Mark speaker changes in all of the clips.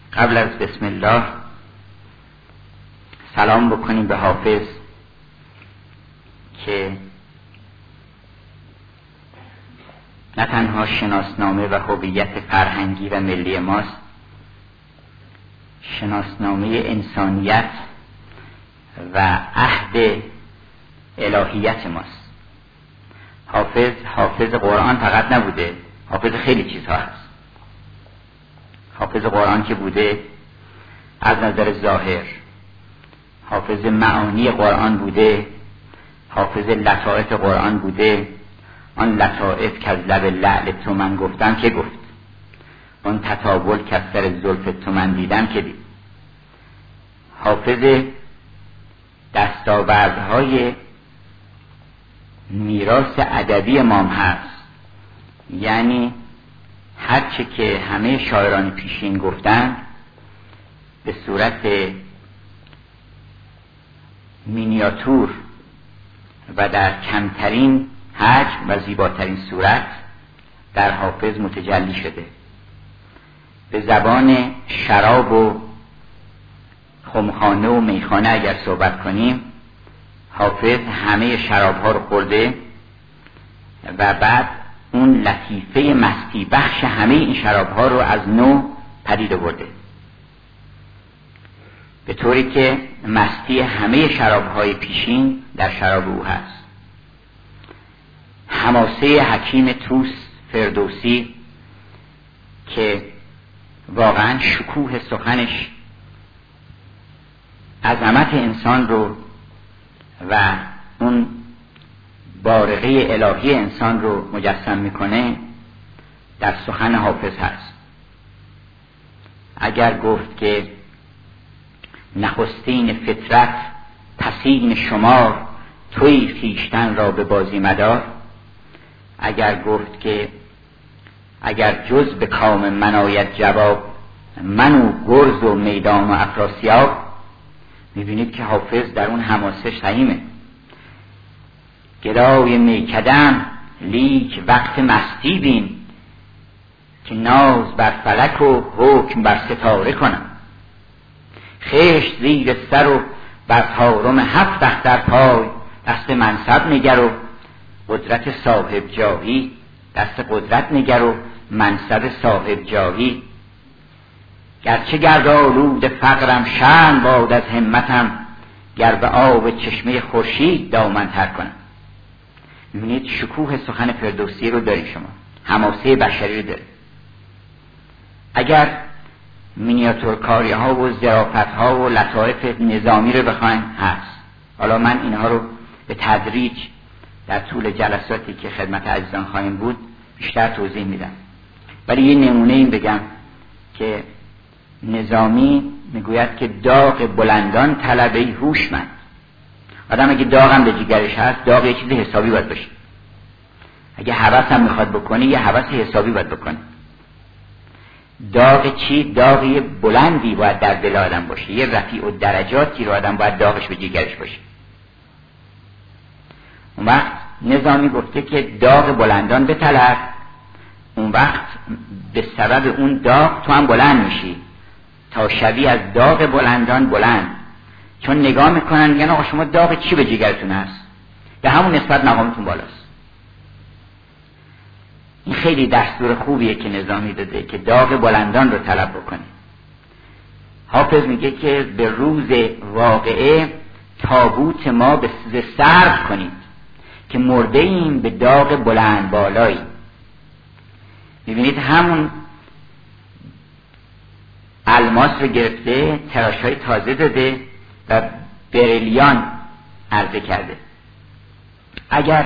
Speaker 1: قبل از بسم الله سلام بکنیم به حافظ که نه تنها شناسنامه و هویت فرهنگی و ملی ماست، شناسنامه انسانیت و عهد الهیت ماست. حافظ قرآن فقط نبوده، حافظ خیلی چیزها هست. حافظ قرآن که بوده از نظر ظاهر، حافظ معانی قرآن بوده، حافظ لطائف قرآن بوده. آن لطائف که از لب لعل تو من گفتم که گفت، آن تطاول که از سر زلف تو من دیدم که دید. حافظ دستاوردهای میراث ادبی ما هست، یعنی هرچه که همه شاعران پیشین گفتن به صورت مینیاتور و در کمترین حجم و زیباترین صورت در حافظ متجلی شده. به زبان شراب و خمخانه و میخانه اگر صحبت کنیم، حافظ همه شراب ها رو خورده و بعد اون لطیفه مستی بخش همه این شراب ها رو از نو پدید آورده، به طوری که مستی همه شراب های پیشین در شراب او هست. حماسه حکیم طوس فردوسی که واقعا شکوه سخنش عظمت انسان رو و اون بارقه الهی انسان رو مجسم میکنه، در سخن حافظ هست. اگر گفت که نخستین فطرت پسین شمار، توی خویشتن را به بازی مدار. اگر گفت که اگر جز به کام من آید جواب، من و گرز و میدان و افراسیاب. میبینید که حافظ در اون حماسه صحیحه. گدای میکدم لیک وقت مستی بین، که ناز بر فلک و حکم بر ستاره کنم. خشت زیر سر و بر طارم هفت اختر پای، دست منصب نگر و قدرت صاحب جاهی. دست قدرت نگر و منصب صاحب جاهی. گرچه گرد آلود فقرم شرم باد از همتم، گر به آب چشمه خورشید دامن تر کنم. میبینید شکوه سخن فردوسی رو دارید شما، حماسه بشری رو دارید. اگر مینیاتورکاری ها و ظرافت ها و لطائف نظامی رو بخواین هست. حالا من اینها رو به تدریج در طول جلساتی که خدمت عزیزان خواهیم بود بیشتر توضیح میدم، ولی یه نمونه این بگم که نظامی میگوید که داغ بلندان طلبه هوشمند. آدم اگه داغ هم به جیگرش هست، داغ یه چیز حسابی باید باشه. اگه هوس هم میخواد بکنی، یه هوس حسابی باید بکنی. داغ چی؟ داغی بلندی باید در دل آدم باشه، یه رفیع و درجاتی رو آدم باید داغش به جیگرش باشه. اون وقت نظامی گفته که داغ بلندان بطلب، اون وقت به سبب اون داغ تو هم بلند میشی تا شبیه از داغ بلندان بلند. چون نگاه میکنن میگن آقا شما داغ چی به جیگرتون هست؟ به همون نسبت مقامتون بالاست. این خیلی دستور خوبیه که نظامی داده که داغ بلندان رو طلب بکنی. حافظ میگه که به روز واقعه تابوت ما به سرد کنید، که مرده ایم به داغ بلند بالایی. میبینید همون الماس رو گرفته، تراش‌های تازه داده و بریلیان عرضه کرده. اگر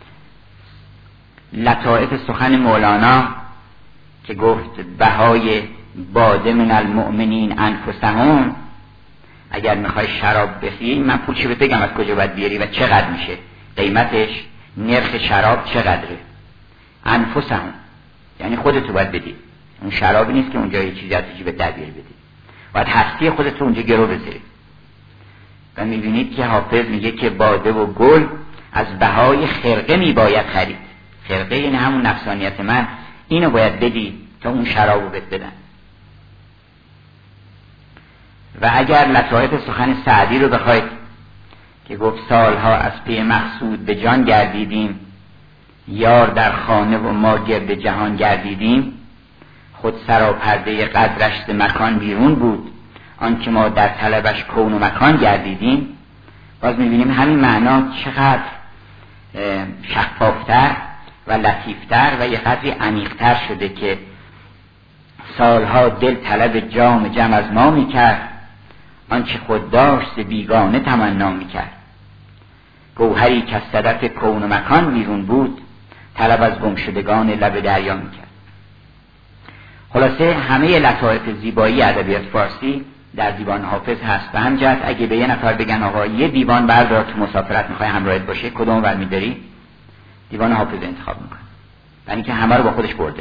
Speaker 1: لطائف سخن مولانا که گفت بهای باده من المؤمنین انفسهم، اگر میخوای شراب بخری، من پولشو بگم از کجا باید بیاری و چقدر میشه، قیمتش، نرخ شراب چقدره. انفسهم یعنی خودتو باید بدی. اون شرابی نیست که اونجا یه چیزی از جیبت در بیاری بدی، باید هستی خودتو اونجا گرو بذاری. و میبینید که حافظ میگه که باده و گل از بهای خرقه میباید خرید. خرقه یعنی همون نفسانیت من، اینو باید بدی تا اون شرابو بهت بدن. و اگر لطایف سخن سعدی رو بخواید که گفت سالها از پی مقصود به جان گردیدیم، یار در خانه و ما گرد جهان گردیدیم، خود سراپرده قدرش ز مکان بیرون بود، آنکه ما در طلبش کون و مکان گردیدیم. باز میبینیم همین معنا چقدر شفافتر و لطیفتر و یه قدری عمیق‌تر شده که سالها دل طلب جام جم از ما میکرد، آنچه خود داشت بیگانه تمنا میکرد. گوهری که از صدف کون و مکان بیرون بود، طلب از گمشدگان لب دریا میکرد. خلاصه همه لطایف زیبایی ادبیات فارسی در دیوان حافظ هست. به همین جهت اگه به یه نفر بگن آقا یه دیوان بردار تو مسافرت میخوای همراهت باشه، کدوم برمیداری؟ دیوان حافظ انتخاب میکنه، یعنی که همه رو با خودش برده.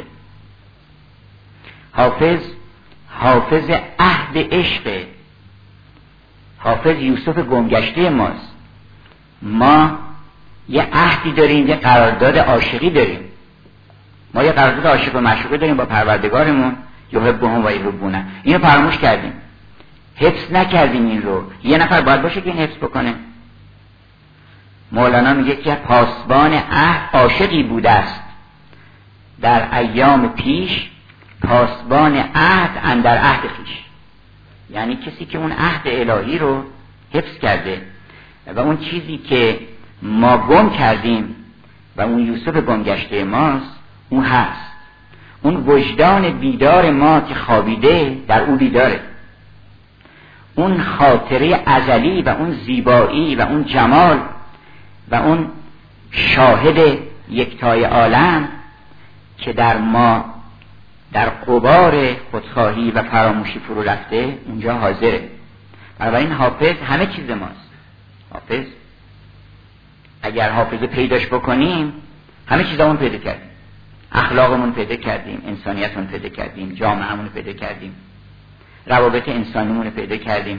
Speaker 1: حافظ عهد عشق، حافظ یوسف گمگشته ماست. ما یه عهدی داریم، یه قرارداد عاشقی داریم. ما یه قرارداد عاشق و معشوقی داریم با پروردگارمون، یحبهم و یحبونه. اینو فراموش کردیم، حفظ نکردیم این رو. یه نفر باید باشه که این حفظ بکنه. مولانا میگه که پاسبان عهد عاشقی بوده است، در ایام پیش پاسبان عهد اندر عهد خویش. یعنی کسی که اون عهد الهی رو حفظ کرده و اون چیزی که ما گم کردیم و اون یوسف گمگشته ماست، اون هست. اون وجدان بیدار ما که خوابیده در اون بیداره. اون خاطره ازلی و اون زیبایی و اون جمال و اون شاهد یکتای عالم که در ما در غبار خودخواهی و فراموشی فرو رفته اونجا حاضره. بنابراین حافظ همه چیز ماست. حافظ اگر حافظه پیداش بکنیم همه چیزامون پیدا کردیم. اخلاقمون پیدا کردیم، انسانیتمون پیدا کردیم، جامعهمون پیدا کردیم، روابط انسانیمون پیدا کردیم.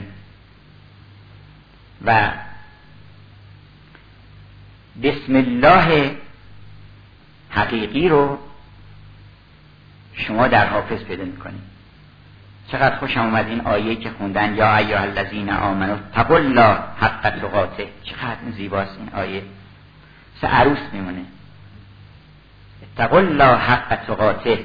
Speaker 1: و بسم الله حقیقی رو شما در حافظ پیدا میکنید. چقدر خوشم اومد این آیه که خوندن، یا ایها الذین آمنوا اتقوا الله حق تقاته. چقدر زیباست این آیه، مثل عروس میمونه. اتقوا الله حق تقاته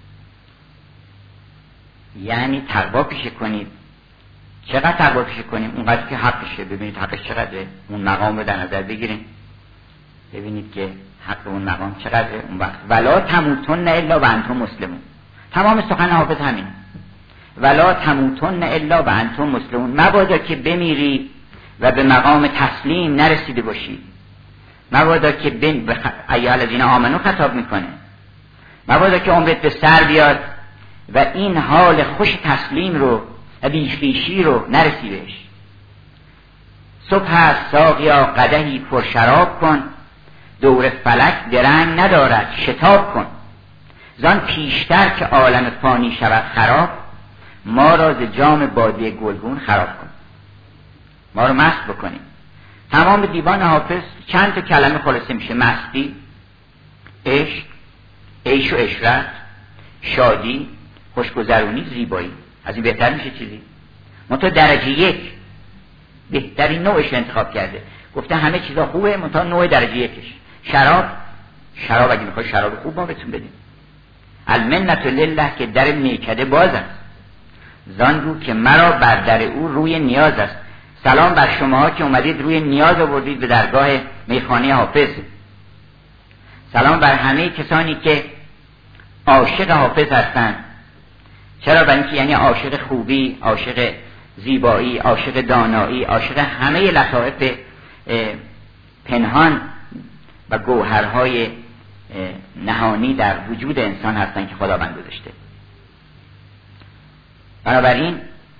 Speaker 1: یعنی تقوا پیشه کنید. چقدر تقوا پیشه کنیم؟ اونقدر که حقشه. ببینید حقش چقدره، اون مقام رو در نظر بگیریم، ببینید که حق اون مقام چقدره. اون وقت ولا تموتن الا و انتم مسلمون. تمام سخن حافظ همین، ولا تموتن الا و انتم مسلمون. مبادا که بمیری و به مقام تسلیم نرسیده باشی. مبادا که ایها الذین آمنو خطاب میکنه، مبادا که عمرت به سر بیاد و این حال خوش تسلیم رو و بیخیشی رو نرسی بهش. صبح است ساقیا قدحی پر شراب کن، دور فلک درنگ ندارد شتاب کن. زان پیشتر که عالم فانی شود خراب، ما را ز جام باده گلگون خراب کن. ما رو مست بکنیم. تمام دیوان حافظ چند تا کلمه خلاصه میشه: مستی، عشق، عیش و عشرت، شادی، خوشگذرونی، زیبایی. از این بهتر میشه چیزی؟ منتها درجه یک بهترین نوعش انتخاب کرده، گفته همه چیزا خوبه منتها نوع درجه یکش. شراب اگه میخوای شراب خوب ما بهتون بدیم. المنت لله که در میکده باز است، زان رو که مرا بر در او روی نیاز است. سلام بر شما که اومدید روی نیاز آوردید به درگاه میخانه حافظ. سلام بر همه کسانی که عاشق حافظ هستند. چرا؟ برای اینکه یعنی عاشق خوبی، عاشق زیبایی، عاشق دانایی، عاشق همه لطایف پنهان و گوهرهای نهانی در وجود انسان هستند که خداوند گذاشته. بنابراین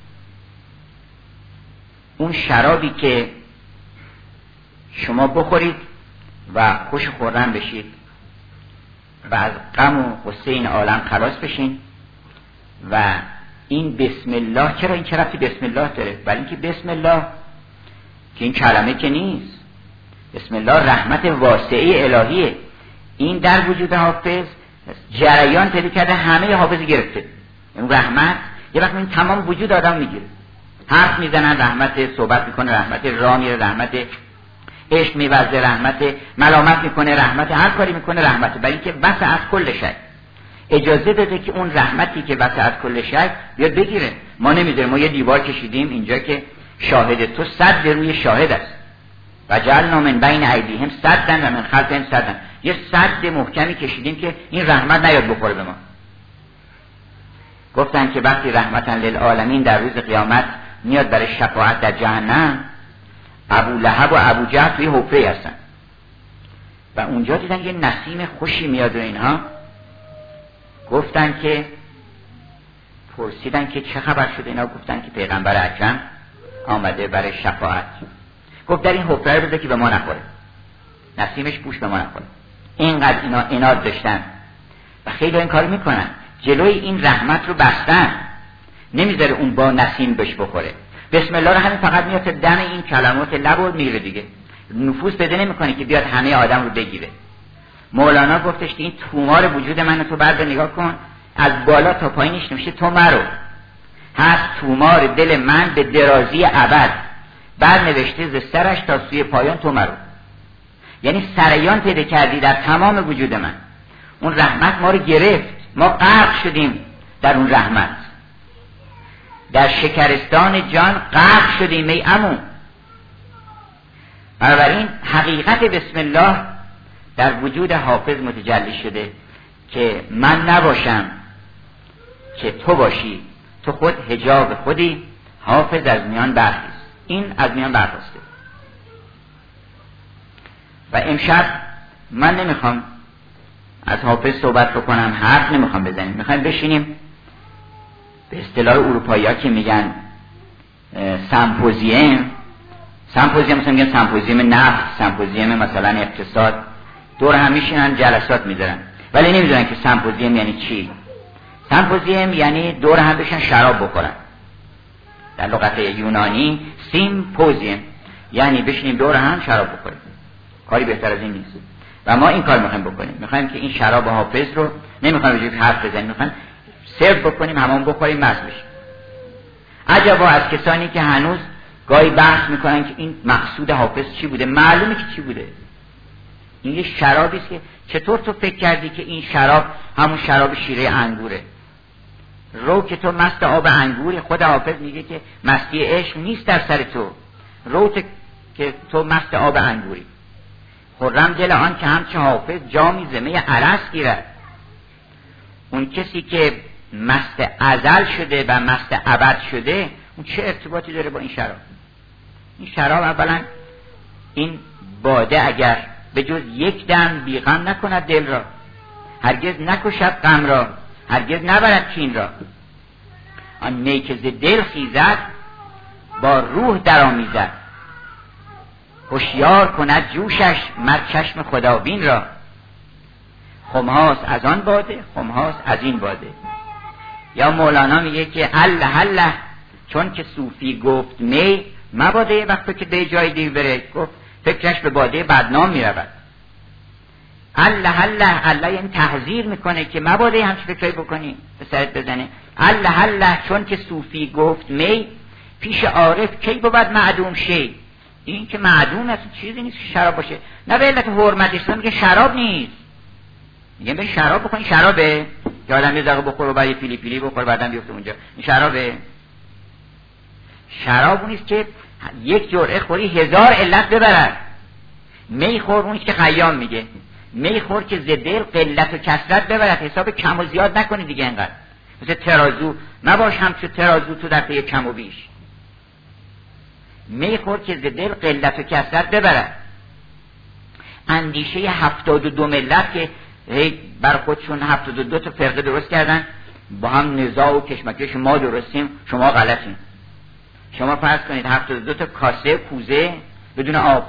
Speaker 1: اون شرابی که شما بخورید و خوش خوردن بشید و از غم و غصه این عالم خلاص بشین. و این بسم الله، چرا این چه ربطی بسم الله داره؟ برای اینکه بسم الله که این کلمه که نیست، بسم الله رحمت واسعه الهیه. این در وجود حافظ جریان پیدا کرده، همه حافظ گرفته. این رحمت یه وقت این تمام وجود آدم میگیره. حرف میزنن رحمت، صحبت میکنه رحمت، راه میره رحمت، عشق میورزه رحمت، ملامت میکنه رحمت، هر کاری میکنه رحمت. برای اینکه وسع از کل شی اجازه داده که اون رحمتی که وسع از کل شی بیاد بگیره. ما نمیذاریم. ما یه دیوار کشیدیم اینجا که شاهد تو صد روی شاهد است و جعلنا من بین ایدیهم سدا و من خلفهم سدا. یه سد محکمی کشیدیم که این رحمت نیاد بخوره به ما. گفتن که وقتی رحمتا للعالمین در روز قیامت میاد برای شفاعت در جهنم، ابو لهب و ابو جهل توی حفره هستن و اونجا دیدن یه نسیم خوشی میاد و اینها گفتن که پرسیدن که چه خبر شده. اینا گفتن که پیغمبر اکرم آمده برای شفاعت. گفت در این حفره رو بذار که به ما نخوره، نسیمش بوش به ما نخوره. اینقدر اینا عناد داشتن و خیلی این کار میکنن، جلوی این رحمت رو بستن، نمیذاره اون با نسیم بهش بخوره. بسم الله رو همین فقط میاد دم این کلمات لب و میره دیگه، نفوذ بده نمیکنه که بیاد همه آدم رو بگیره. مولانا گفتش که این تومار وجود من تو بعد نگاه کن، از بالا تا پایینش نمیشه تو مرو، هست تومار دل من به درازی ابد، بعد نوشته ز سرش تا سوی پایان تو مرو. یعنی سریان پیدا کردی در تمام وجود من. اون رحمت ما رو گرفت، ما غرق شدیم در اون رحمت، در شکرستان جان غرق شدیم ای عمو. بنابراین حقیقت بسم الله در وجود حافظ متجلی شده که من نباشم که تو باشی، تو خود حجاب خودی، حافظ از میان برخیز. این از میان برخاسته. و امشب من نمیخوام از حافظ صحبت بکنم، حرف نمیخوام بزنیم، میخوایم بشینیم به اصطلاح اروپایی ها که میگن سمپوزیوم مثلا میگن سمپوزیوم نفت، سمپوزیوم مثلا اقتصاد، دور هم میشینن جلسات میذارن ولی نمیدونن که سمپوزیوم یعنی چی. سمپوزیوم یعنی دور هم بشن شراب بخورن. در لغت یونانی سیمپوزیوم یعنی بشینیم دور هم شراب بخوریم. کاری بهتر از این نیست. و ما این کار میخوایم بکنیم. میخوایم که این شراب حافظ رو نمیخوایم بجوری حرف بزنیم، میخوایم سرو بکنیم، همون بخوریم، مست بشیم. عجبا از کسانی که هنوز گاهی بحث میکنن که این مقصود حافظ چی بوده. معلومه که چی بوده. این یه شرابی است که چطور تو فکر کردی که این شراب همون شراب شیره انگوره؟ رو که تو مست آب انگوری. خود حافظ میگه که مستی عشق نیست در سر تو، رو که تو مست آب انگوری. خرم دل آن که همچه حافظ جامی زمه عرس گیرد. اون کسی که مست ازل شده و مست ابد شده، اون چه ارتباطی داره با این شراب؟ این شراب اولا این باده اگر به جز یک دم بیغم نکند دل را، هرگز نکشد غم را، هرگز نبرد کین را. آن می که ز دل خیزد با روح درآمیزد، هوشیار کند جوشش مر چشم خدابین را. خمهاست از آن باده، خمهاست از این باده. یا مولانا میگه که الله الله چون که صوفی گفت می مباده، وقتی که به جای دیگه بره گفت فکرش به باده بدنام میرود. الله الله الله یعنی تحذیر میکنه که مباده همچه فکرایی بکنی به سرت بزنه. الله الله چون که صوفی گفت می پیش عارف کی بود معدوم شی. این که معدوم است چیزی نیست که شراب باشه. نه به علت حرمتش میگه شراب نیست، میگه به شراب بکنی. شرابه که آدم یه دقیقه بخور و بعد یه پیلی پیلی بخور بعدم بیفته اونجا، این شرابه؟ شراب نیست که یک جرعه خوری 1000 علت ببرد. می خور اونیست که خیام میگه می خور که ز دل قلت و کثرت ببرد، حساب کم و زیاد نکنی دیگه. انقدر مثل ترازو نباش همچون ترازو تو دفعه کم و بیش. می خور که ز دل قلت و کثرت ببرد. اندیشه 72 ملت که بر خودشون 72 تا فرقه درست کردن، با هم نزاع و کشمکش، ما درستیم شما غلطین. شما فرض کنید 72 تا کاسه کوزه بدون آب،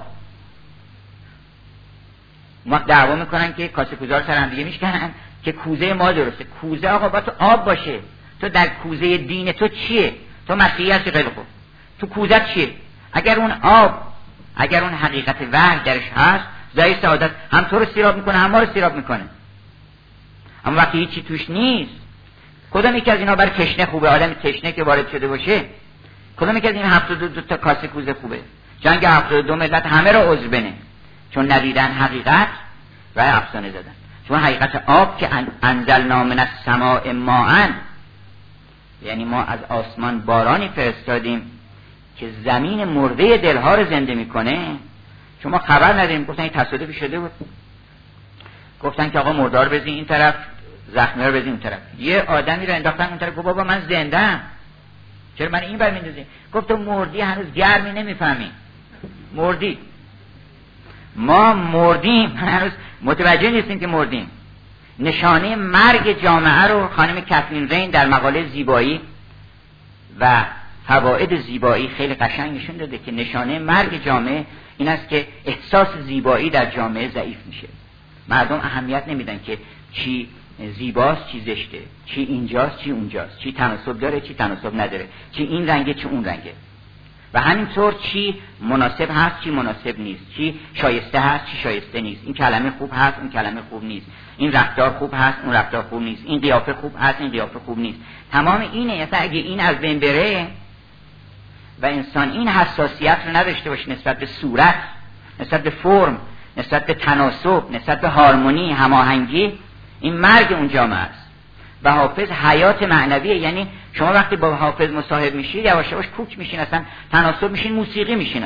Speaker 1: ما دعوا میکنن که کاسه کوزه رو سر هم دیگه میشکنن که کوزه ما درسته. کوزه آقا باید تو آب باشه. تو در کوزه دین تو چیه؟ تو مسیحی هستی، خیلی خوب. تو کوزه چیه؟ اگر اون آب، اگر اون حقیقت وحی درش هست، زای سعادت هم تو رو سیراب میکنه هم ما رو سیراب میکنه. اما وقتی هیچی توش نیست، کدام یکی از اینا برای تشنه خوبه؟ آدم تشنه که وارد شده باشه کدوم که از این 72 تا کاسه کوزه خوبه؟ جنگ 72 ملت همه را عذر بنه، چون ندیدن حقیقت و افسانه زدن. چون حقیقت آب که انزلنا من السماء ماء، یعنی ما از آسمان بارانی فرستادیم که زمین مرده دلها رو زنده میکنه. شما خبر نداریم، گفتن این تصادفی شده بود، گفتن که آقا مردار بزین این طرف، زخمی رو بزین اون طرف. یه آدمی رو انداختن اون طرف، گفت بابا من زنده ام، چرا من این بر میندازی؟ گفت تو مردی، هنوز گرمی نمیفهمی، مردی. ما مردیم، هنوز متوجه نیستیم که مردیم. نشانه مرگ جامعه رو خانم کاترین رین در مقاله زیبایی و فواید زیبایی خیلی قشنگ نشون داده که نشانه مرگ جامعه این است که احساس زیبایی در جامعه ضعیف میشه. مردم اهمیت نمیدن که چی زیباست چی زشته، چی اینجاست چی اونجاست، چی تناسب داره چی تناسب نداره، چی این رنگه چی اون رنگه، و همینطور چی مناسب هست چی مناسب نیست، چی شایسته هست چی شایسته نیست، این کلمه خوب هست اون کلمه خوب نیست، این رفتار خوب هست اون رفتار خوب نیست، این قیافه خوب هست این قیافه خوب نیست. تمام اینه. مثلا اگه این از بین بره و انسان این حساسیت رو نداشته باشه نسبت به صورت، نسبت به فرم، نسبت به تناسب، نسبت به هارمونی، هماهنگی، این مرگ اون جامعه است. و حافظ حیات معنویه. یعنی شما وقتی با حافظ مصاحب میشید یواش یواش کوک میشین، اصلا تناسب میشین، موسیقی میشین،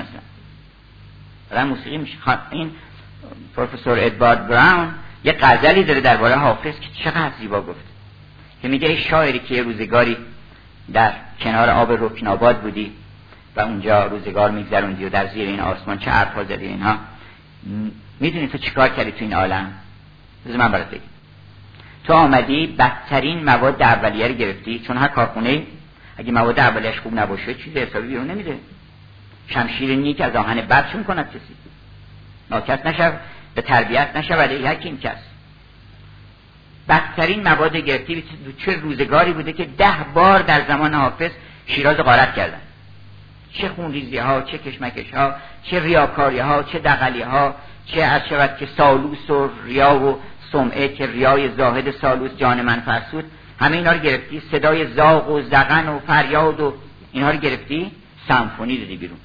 Speaker 1: اصلا موسیقی میشین. این پروفسور ادوارد براون یه غزلی داره درباره حافظ که چقدر زیبا گفت، که میگه ای شاعری که یه روزگاری در کنار آب رکناباد بودی و اونجا روزگار میگذروندی و در زیر این آسمان چه حرفا زدی اینها، میدونی تو چیکار کردی تو این عالم؟ بذار من برات بگم. تو آمدی بدترین مواد اولیه رو گرفتی، چون هر کارخونه اگه مواد اولیه‌اش خوب نباشه چیز حسابی بیرون نمیده. شمشیر نیک از آهن بد چون کند کسی، ناکس نشو به تربیت نشو ولی حکیم کس. بدترین مواد گرفتی. چه روزگاری بوده که 10 بار در زمان حافظ شیراز غارت کردن، چه خونریزی ها، چه کشمکش ها، چه ریاکاری ها، چه دغلی ها، چه از شود که سالوس و ریا و سمعه که ریای زاهد سالوس جان من فرسود، همه اینا رو گرفتی، صدای زاغ و زغن و فریاد و اینا رو گرفتی، سمفونی دادی بیرون.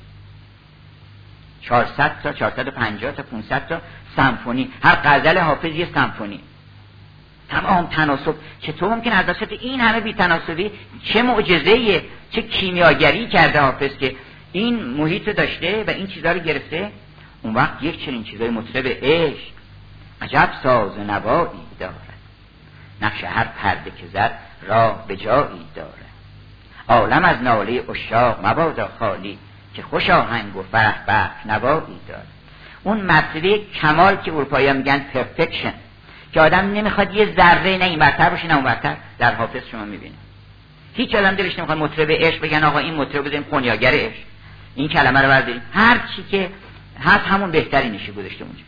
Speaker 1: 400 تا 450 تا 500 تا سمفونی، هر غزل حافظ یه سمفونی. تمام تناسب. چطور ممکن از وسط این همه بی‌تناسبی چه معجزه‌ایه، چه کیمیاگری کرده حافظ که این محیط داشته و این چیزا رو گرفته. اون وقت یک چنین چیزای مطرب عشق عجب ساز و نوایی دارد، نقش هر پرده که زد راه به جایی دارد. عالم از ناله عشاق مبادا خالی، که خوش آهنگ و فرح بخش نوایی دارد. اون مرتبه کمال که اروپایی‌ها میگن پرفکشن، که آدم نمیخواد یه ذره نه این برتر باشه نه اون برتر، در حافظ شما میبینید. هیچ آدم دلش نمیخواد مطرب عشق بگن آقا این مطرب بزنیم قنیاگر عشق، این کلمه رو برداریم، هر چی که هست همون بهتری نشه گذاشته اونجا.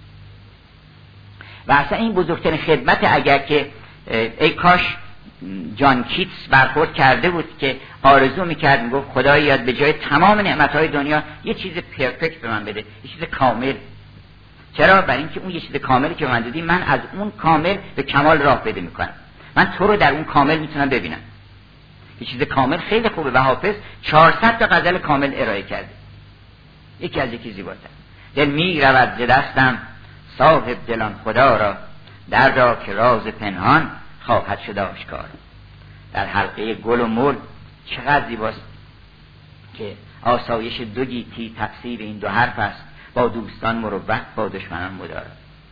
Speaker 1: و اصلا این بزرگترین خدمت، اگر که ای کاش جان کیتس برخورد کرده بود که آرزو میکرد، میگفت خدایا به جای تمام نعمتهای دنیا یه چیز پرفکت به من بده، یه چیز کامل. چرا؟ برای اینکه اون یه چیز کاملی که من دادی، من از اون کامل به کمال راه پیدا میکنم، من تو رو در اون کامل میتونم ببینم. یه چیز کامل خیلی خوبه و حافظ 400 تا غزل کامل ارائه کرده، یکی از یکی زیباتر. دل میرود ز دستم صاحب دلان خدا را، دردا که راز پنهان خواهد شد آشکار. در حلقه گل و مل چقدر زیباست که آسایش دو گیتی تفسیر این دو حرف است، با دوستان مروت با دشمنان مدارا.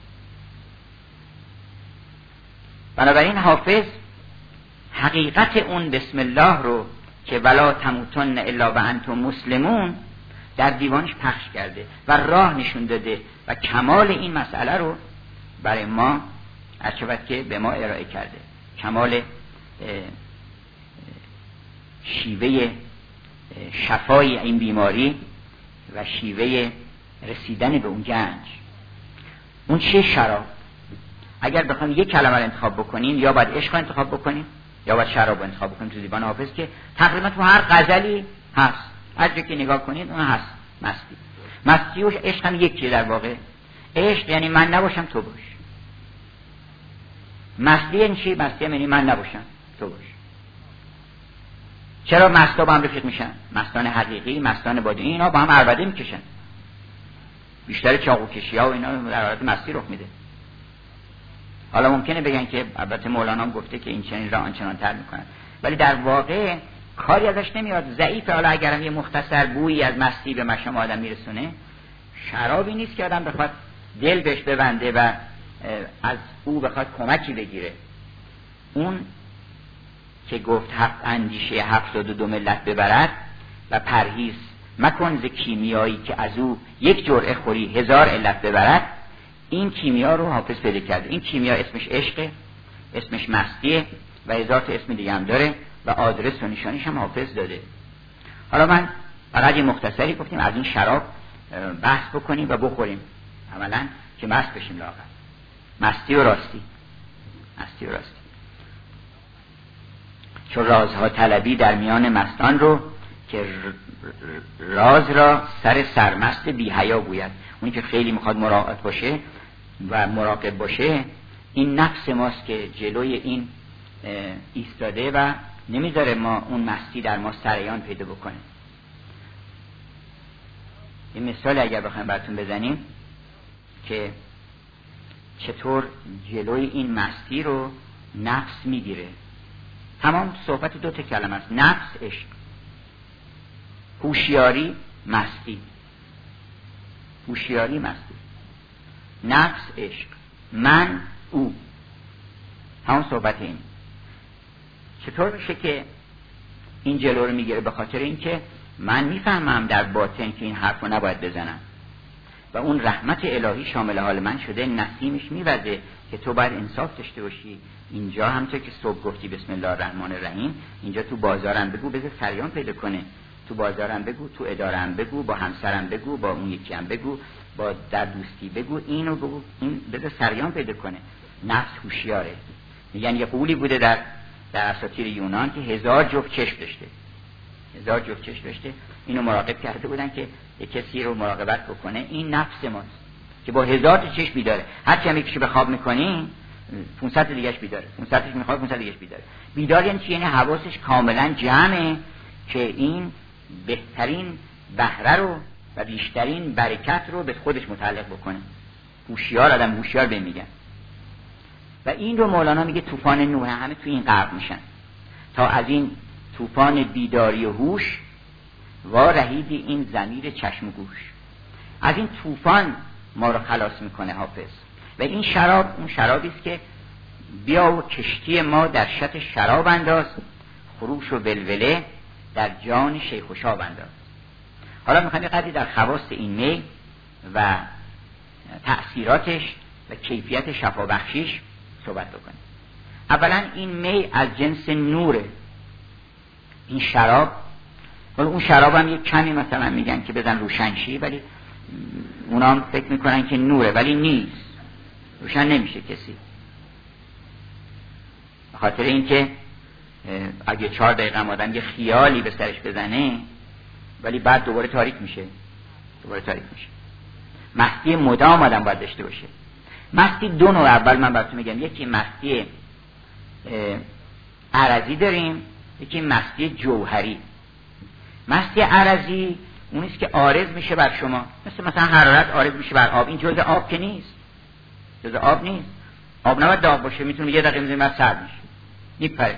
Speaker 1: بنابراین حافظ حقیقت اون بسم الله رو که ولا تموتن الا و انتم مسلمون در دیوانش پخش کرده و راه نشون داده و کمال این مسئله رو برای ما هرچند که به ما ارائه کرده، کمال شیوه شفای این بیماری و شیوه رسیدن به اون گنج. اون چه شراب؟ اگر بخوایم یک کلمه رو انتخاب بکنیم، یا باید عشق رو انتخاب بکنیم یا باید شراب رو انتخاب بکنیم. تو دیوان حافظ که تقریبا تو هر غزلی هست، هر جا که نگاه کنید اون هست. مستی و عشق هم یکیه در واقع. عشق یعنی من نباشم تو باش. مستی یعنی چی؟ مستی یعنی من نباشم تو باش. چرا مستا با هم رفیق میشن؟ مستان حقیقی، مستان باطنی، اینا با هم عربده میکشن. بیشتر چاقو کشی ها و اینا در حالت مستی رخ میده. حالا ممکنه بگن که البته مولانا هم گفته که این چنین را آنچنان تر میکنن، ولی در واقع کاری ازش نمیاد، ضعیفه. حالا اگرم یه مختصر بویی از مستی به مشام آدم میرسونه، شرابی نیست که آدم بخواد دل بهش ببنده و از او بخواد کمکی بگیره. اون که گفت اندیشه 72 ملت ببرد و پرهیز مکن ز کیمیایی که از او یک جرعه خوری 1000 علت ببرد، این کیمیا رو حافظ پیدا کرده. این کیمیا اسمش عشقه، اسمش مستیه و هزار تا اسم دیگه هم داره و آدرس و نشانیش هم حافظ داده. حالا من فقط یه مختصری گفتیم از این شراب بحث بکنیم و بخوریم عملا که مست بشیم لااقل. مستی و راستی، مستی و راستی. چون رازها طلبی در میان مستان رو که راز را سر سرمست بی حیا گوید. اونی که خیلی میخواد مراقب باشه و مراقب باشه، این نفس ماست که جلوی این ایستاده و نمیذاره ما اون مستی در ما سریان پیدا بکنه. این مثال اگر بخوایم براتون بزنیم که چطور جلوی این مستی رو نفس میگیره. تمام صحبت دو تا کلمه است، نفس، عشق. هوشیاری، مستی. هوشیاری، مستی. نفس، عشق. من، او. همون صحبت این. چطور میشه که این جلو رو میگیره؟ به خاطر اینکه من میفهمم در باطن که این حرف رو نباید بزنم و اون رحمت الهی شامل حال من شده، نسیمش میوزه که تو باید انصاف داشته باشی. اینجا همونطور که صبح گفتی بسم الله الرحمن الرحیم، اینجا تو بازارم بگو بذار سریان پیدا کنه، تو بازارم بگو، تو ادارم بگو، با همسرم بگو، با اون یکی هم بگو، با در دوستی بگو، اینو بگو، این بذار سریان پیدا کنه. نفس هوشیاره. میگن یه قولی بوده در اساطیر یونان که 1000 جفت چشم داشته. 1000 جفت چشم داشته. اینو مراقب کرده بودن که یک کسی رو مراقبت بکنه. این نفس ماست که با 1000 تا چشم بیداره. هر چی هم یکیشو به خواب میکنی 500 دیگه‌اش بیداره، 500 میخواد 500 دیگه‌اش بیداره. بیدار یعنی چی؟ یعنی حواسش کاملا جمعه که این بهترین بهره رو و بیشترین برکت رو به خودش متعلق بکنه. هوشیار، آدم هوشیار به میگن. و این رو مولانا میگه طوفان نوح، همه تو این غرق میشن. تا از این طوفان بیداری و هوش وا رهیدی این ضمیر چشم و گوش. از این طوفان ما رو خلاص میکنه حافظ. و این شراب اون شرابی است که بیا و کشتی ما در شط شراب انداز، خروش و ولوله در جان شیخ و شاب انداز. حالا میخوایم یه قدری در خواص این می و تأثیراتش و کیفیت شفابخشیش صحبت بکنیم. اولا این می از جنس نوره. این شراب، ولی اون شراب هم یک کمی مثلا میگن که بزن روشنشی، ولی اونا هم فکر میکنن که نوره، ولی نیست، روشن نمیشه کسی. به خاطر اینکه اگه 4 دقیقه آدم یه خیالی به سرش بزنه ولی بعد دوباره تاریک میشه، دوباره تاریک میشه. مستی مدام آدم باید داشته باشه. مستی دو نوع، اول من براتون میگم، یکی مستی عرضی داریم، یکی مستی جوهری. مستی عرضی اونیست که عارض میشه بر شما، مثلا حرارت عارض میشه بر آب. این جزء آب که نیست، جزء آب نیست. آب نباید داغ باشه، میتونه یه دقیقه میزنه بعد سرد میشه، میپره.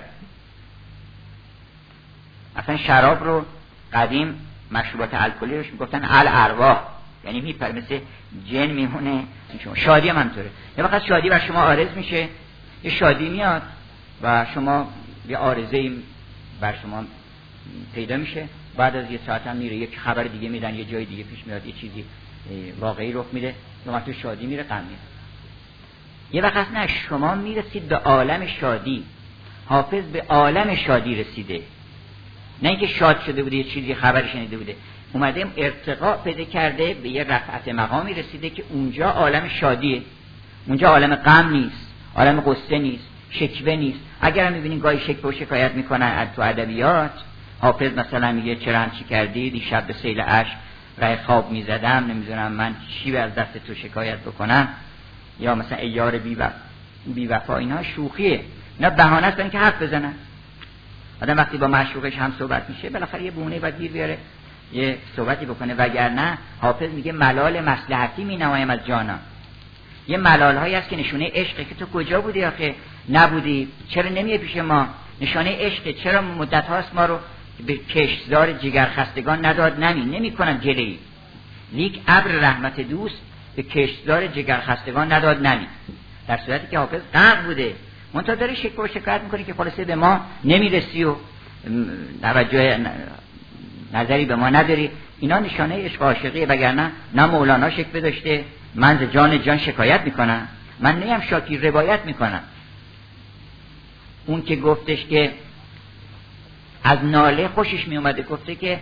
Speaker 1: اصلا شراب رو قدیم مشروبات الکلی روش میگفتن الارواح، یعنی میپره، مثل جن میمونه. شادی هم همینطوره. یه وقت شادی بر شما عارض میشه، یه شادی میاد و شما یه عارضه بر شما پیدا میشه، بعد از یه ساعت هم میره، یک خبر دیگه میدن، یه جای دیگه پیش میاد، یه چیزی واقعی رخ میده، وقتی شادی میره غم میره. یه وقت نه، شما میرسید به عالم شادی. حافظ به عالم شادی رسیده، نه اینکه شاد شده بوده، یه چیزی خبری شنیده بوده، اومده ارتقا پیدا کرده، به یه رفعت مقامی رسیده که اونجا عالم شادیه، اونجا عالم غم نیست، عالم قصه نیست، شکوه نیست. اگر هم میبینین گاهی شکوه و شکایت میکنن تو ادبیات، حافظ مثلا میگه چرا همچی کردی، دیشب به سیل اشک راه خواب میزدم، نمیدونم من چی از دست تو شکایت بکنم، یا مثلا ای یار بی وفا. اینا شوخیه، اینا بهانه است برای اینکه حرف بزنن. آدم وقتی با معشوقش هم صحبت میشه بالاخره یه بونه باید گیر بیاره یه صحبتی بکنه، وگرنه حافظ میگه ملال مصلحتی می نمایم از جانا. یه ملال هایی هست که نشونه عشقه که تو کجا بودی آخه؟ نبودی، چرا نمیای پیش ما؟ نشانه عشقه، چرا مدت هاست ما رو به کشتزار جگر خستگان نداد نمیکنن جلوی. لیک ابر رحمت دوست به کشتزار جگر خستگان نداد نمی. در صورتی که حافظ غرق بوده، منتها داره شکوه و شکایت میکنه که خلاصه به ما نمیرسی و توجه نظری به ما نداری. اینا نشانه عشق عاشقیه، وگرنه نه مولانا شکوه داشته من ز جان شکایت میکنم، من نیم شاکی روایت میکنم. اون که گفتش که از ناله خوشش میومده، گفته که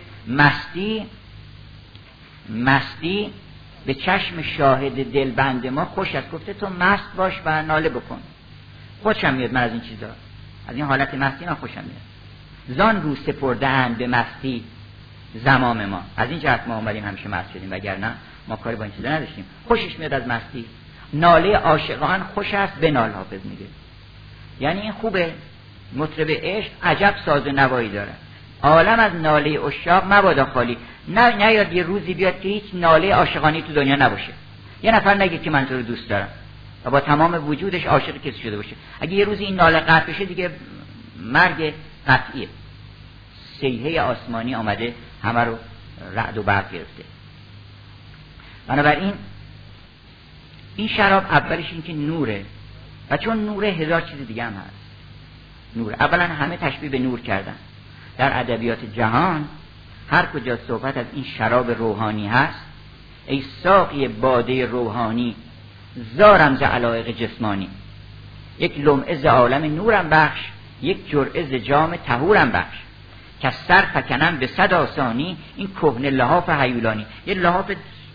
Speaker 1: مستی به چشم شاهد دلبند ما خوش است. گفته تو مست باش و ناله بکن، خوشم میاد من از این چیزا، از این حالت مستی من خوشم میاد. زان رو سپرده اند به مستی زمام ما، از این جهت ما اومدیم همیشه مست شدیم، وگرنه ما کاری با این چیزا نداشتیم. خوشش میاد از مستی، ناله عاشقان خوش است به نال. حافظ میگه یعنی این خوبه، مطرب عشق عجب ساز و نوایی داره، عالم از ناله عشاق مبادا خالی. نه یاد یه روزی بیاد که هیچ ناله عاشقانی تو دنیا نباشه، یه نفر نگه که من تو رو دوست دارم و با تمام وجودش عاشق کسی شده باشه. اگه یه روزی این ناله قطع بشه دیگه مرگ قطعیه. صیحه آسمانی آمده همه رو رعد و برق گرفته. بنابراین این شراب اولش این که نوره، و چون نوره هزار چیز دیگه هم هست. نور اولا همه تشبیه به نور کردن. در ادبیات جهان هر کجا صحبت از این شراب روحانی هست، ای ساقی باده روحانی زارم ز علایق جسمانی، یک لمعه ز عالم نورم بخش، یک جرعه ز جام طهورم بخش، که سر فکنم به 100 آسانی، این کهنه لحاف هیولانی. یه لحاف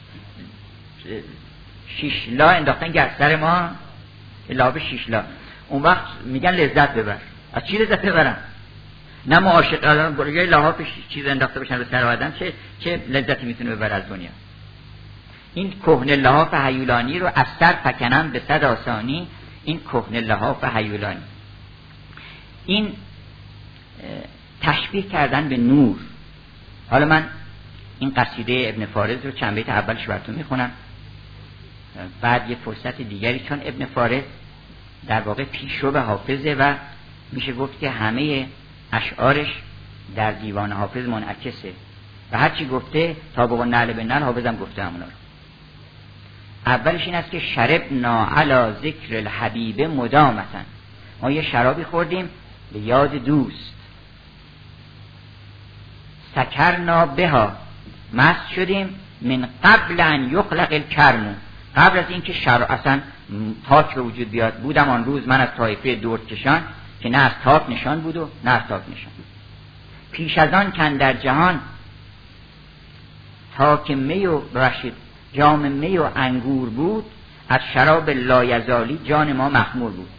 Speaker 1: 6 لا انداختن گر سر ما، لحاف 6 لا. اون وقت میگن لذت ببر. از چی لذت ببرم؟ نه ما عاشق الان برای لحاف چیز انداخته باشن به سر آدم چه لذتی میتونه ببر از دنیا؟ این کهنه لحاف هیولانی رو از سر فکنم به 100 آسانی، این کهنه لحاف هیولانی. این تشبیه کردن به نور. حالا من این قصیده ابن فارض رو چند بیت اولش براتون میخونم، بعد یه فرصت دیگری، چون ابن فارض در واقع پیشرو به حافظه و میشه گفت که همه اشعارش در دیوان حافظ منعکسه و هرچی گفته طابق نعل به نعل حافظم گفته همونا رو. اولش این است که شربنا علی ذکر الحبیب مدامتن، ما یه شرابی خوردیم به یاد دوست. سکرنا بها، مست شدیم، من قبل ان یخلق الکرم، قبل از اینکه اصلا تاک به وجود بیاد. بودم آن روز من از طایفه دردکشان، که نه از تاک نشان بود و نه از تاک نشان. پیش از آن کن در جهان تاک می و رشید جام می و انگور بود، از شراب لایزالی جان ما مخمور بود.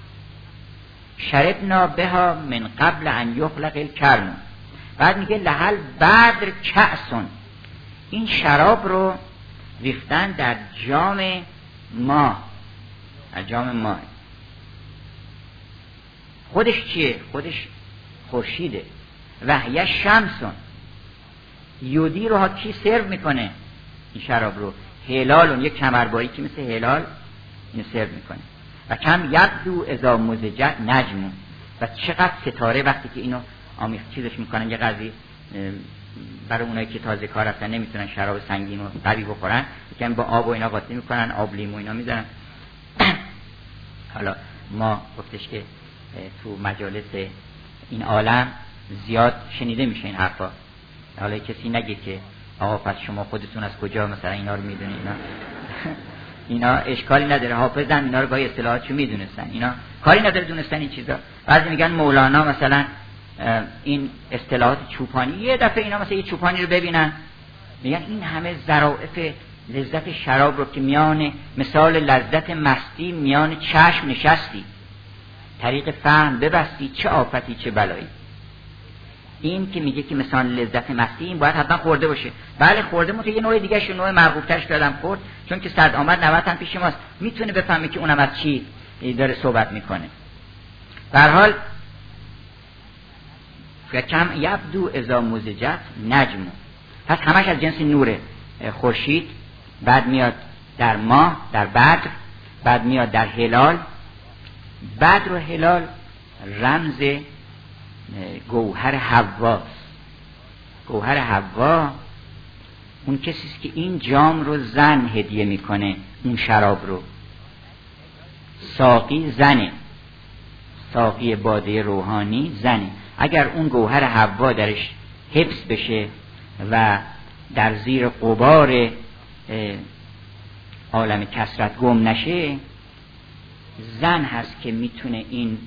Speaker 1: شربنا بها من قبل ان یخلق الکرم. بعد میگه لحل بدر کأسون، این شراب رو ریختن در جام ما، از جام ما. خودش چیه؟ خودش خورشیده. وحیه شمسون، یودی رو ها کی سرو میکنه این شراب رو؟ هلالون، یک کمربایی که مثل هلال اینو سرو میکنه. و کم یبدو اذا مزجت نجمون، و چقدر ستاره وقتی که اینو آمیخت چیزش میکنن. یه قضیه برای اونایی که تازه کار هستن نمیتونن شراب سنگین و قوی بخورن، یکم با آب و اینا قاطی میکنن، آب لیمو اینا میذارن. حالا ما گفتش که تو مجالس این عالم زیاد شنیده میشه این حرفا. حالا کسی نگه که آقا پس شما خودتون از کجا مثلا اینا رو میدونید. اینا اشکالی نداره، حافظن اینا رو گاهی اصطلاحاتشو میدونستن، اینا کاری نداره دونستن این چیزا. بعضی میگن مولانا مثلا این اصطلاحات چوپانی، یه دفعه اینا مثلا یه چوپانی رو ببینن میگن این همه ظرافت لذت شراب رو که میان مثال لذت مستی میان چشم نشستی، طریق فهم ببستی، چه آفتی چه بلایی. این که میگه که مثال لذت مستی این باید حتما خورده باشه. بله خورده، مون یه نوع دیگه شو، نوع مرغوب‌ترش دادم خورد، چون که صد آمد 90 هم پیش ماست، میتونه بفهمه که اونم از چی داره صحبت میکنه. به هر حال مشکوکیت کم یبدو اذا مزجت نجم. پس همش از جنس نور خورشید، بعد میاد در ماه، در بدر، بعد میاد در هلال. بدر و هلال رمز گوهر حواست. گوهر حوا اون کسی است که این جام رو زن هدیه میکنه، اون شراب رو. ساقی زنه، ساقی باده روحانی زنه. اگر اون گوهر حوا درش حفظ بشه و در زیر غبار عالم کثرت گم نشه، زن هست که میتونه این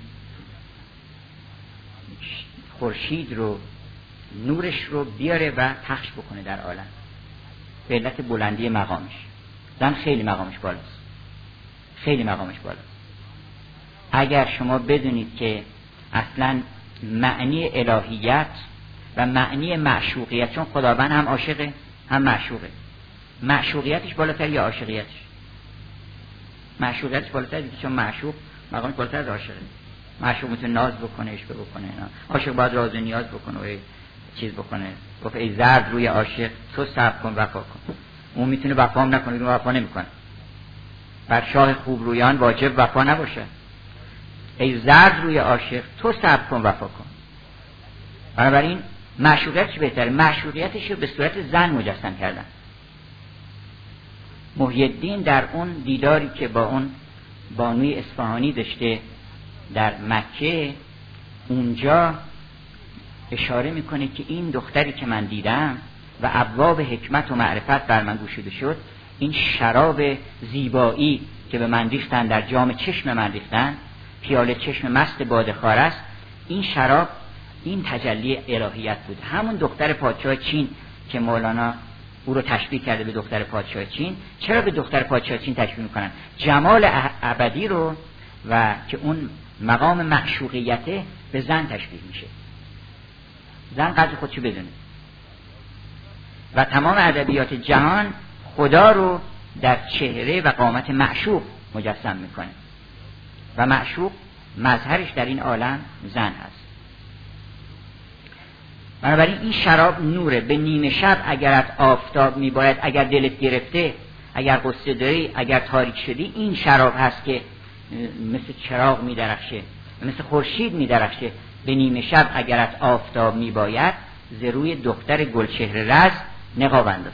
Speaker 1: خورشید رو، نورش رو بیاره و پخش بکنه در عالم به علت بلندی مقامش. زن خیلی مقامش بالاست، خیلی مقامش بالاست. اگر شما بدونید که اصلا معنی الهیت و معنی معشوقیت، چون خداوند هم عاشقه هم معشوقه، معشوقیتش بالاتر یا عاشقیتش؟ معشوقیتش بالاتر دیگه، چون معشوق مقامش بالاتر از عاشقه. معشوق میتونه ناز بکنه، عشق بکنه، عاشق باید راز و نیاز بکنه و چیز بکنه. گفت ای زرد روی عاشق تو صبر کن وفا کن. اون میتونه وفا هم نکنه، وفا نمیکنه. بر شاه خوب رویان واجب وفا نباشه. ای زرد روی عاشق تو صبر کن وفا کن. بنابراین معشوقیتش بهتره. معشوقیتش رو به صورت زن مجسم کردن. محی الدین در اون دیداری که با اون بانوی اصفهانی داشته در مکه، اونجا اشاره میکنه که این دختری که من دیدم و ابواب حکمت و معرفت بر من گشوده شد، این شراب زیبایی که به من ریختن، در جام چشم من ریختن، پیاله چشم مست بادخوار است، این شراب این تجلی الهیت بود. همون دختر پادشاه چین که مولانا او رو تشبیه کرده به دختر پادشاه چین. چرا به دختر پادشاه چین تشبیه میکنن؟ جمال ابدی رو و که اون مقام معشوقیته به زن تشبیه میشه. زن قدر خودشو بدونه و تمام ادبیات جهان خدا رو در چهره و قامت معشوق مجسم میکنه و معشوق مظهرش در این عالم زن هست. بنابراین این شراب نوره. به نیمه شب اگرت آفتاب میباید، اگر دلت گرفته، اگر قصه داری، اگر تاریک شدی، این شراب هست که مثل چراغ میدرخشه، مثل خورشید میدرخشه. به نیمه شب اگرت آفتاب میباید، ز روی دختر گلچهر رز نقاب انداز.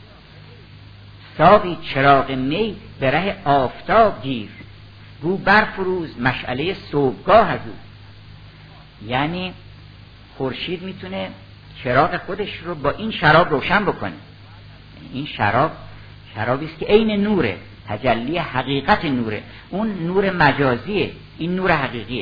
Speaker 1: ساقی چراغ می به ره آفتاب گیر، گو برفروز مشعله صبحگاه از او. یعنی خورشید میتونه چراغ خودش رو با این شراب روشن بکنه. این شرابی است که عین نوره، تجلی حقیقت نوره. اون نور مجازیه، این نور حقیقیه.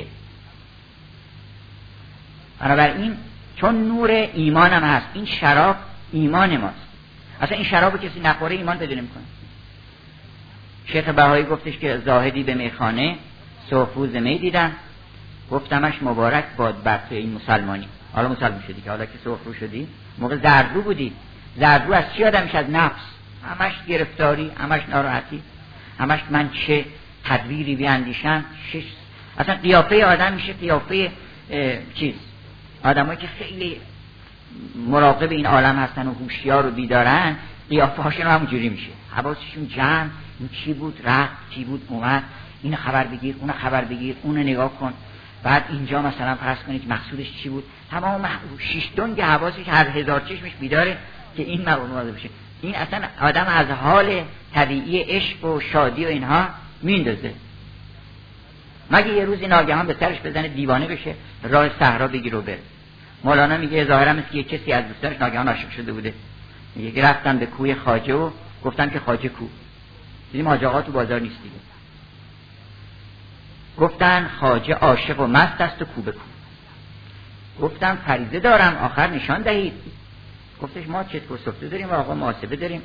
Speaker 1: بنابراین چون نور ایمان هم هست، این شراب ایمان ماست. اصلا این شراب کسی نخوره ایمان پیدا نمیکنه. شیخ بهایی گفتش که زاهدی به میخانه صوفوز می دیدن، گفتمش مبارک باد بر تو این مسلمانی. حالا مسلمان شدی که حالا که صوفرو شدی، موقع زردرو بودی. زردرو از چی آدمش؟ از نفس. همش گرفتاری، همش ناراحتی، همش من چه تدبیری بیاندیشم. اصلا قیافه آدم میشه قیافه چیز. آدمایی که خیلی مراقب این عالم هستن و هوشیار و بیدارن، قیافه هاشون همون جوری میشه. حواسشون جمع، این چی بود رفت، چی بود اومد، این خبر بگیر، اون خبر بگیر، اون نگاه کن. بعد اینجا مثلا فرض کنید مقصودش چی بود. تمام شش دنگ حواسش، هر هزار چشمش بیداره که این مقصود بشه. این اصلا آدم از حال طبیعی عشق و شادی و اینها میندازه. مگه یه روزی ناگهان به سرش بزنه دیوانه بشه، راه صحرا بگیره و بره. مولانا میگه ظاهرا است که کسی از دوستانش ناگهان عاشق شده بوده. میگه رفتن به کوی خواجه و گفتن که خواجه کو. دیدیم حاج آقا تو بازار نیست دیگه. گفتن خواجه عاشق و مست است و کو به کو. گفتم فریضه دارم آخر نشان دهید. گفتش ما چطور سفته داریم و آقا محاسبه داریم.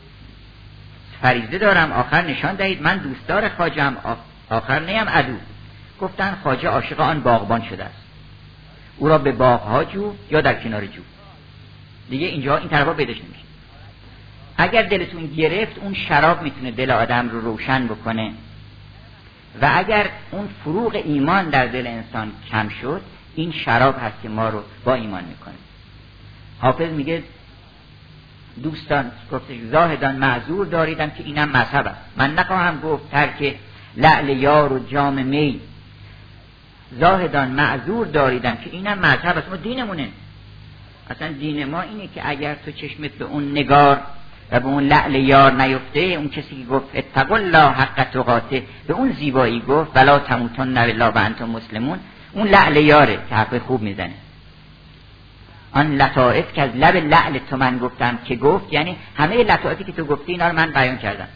Speaker 1: فریضه دارم آخر نشان دهید، من دوستدار خواجه‌ام آخر نیم عدو. گفتن خواجه عاشق آن باغبان شده است، او را به باغ‌ها جو یا در کنار جو. دیگه اینجا این طرفا پیداش نمیشه. اگر دلتون گرفت، اون شراب میتونه دل آدم رو روشن بکنه و اگر اون فروغ ایمان در دل انسان کم شد، این شراب هست که ما رو با ایمان میکنه. حافظ میگه دوستان گفتش زاهدان معذور داریدم که اینم مذهب است. من نخواهم گفت ترک لعل یار و جام می. زاهدان معذور داریدم که اینم مذهب است. ما دینمونه، اصلا دین ما اینه که اگر تو چشمت به اون نگار و به اون لعل یار نیفته، اون کسی که گفت اتقوا الله حق تقاته به اون زیبایی گفت ولا تموتن الا وانتم مسلمون، اون لعل یاره که حرف خوب میزنه. آن لطائف که از لب لعل تو من گفتم که گفت، یعنی همه لطائفی که تو گفتی اینا رو من بیان کردم.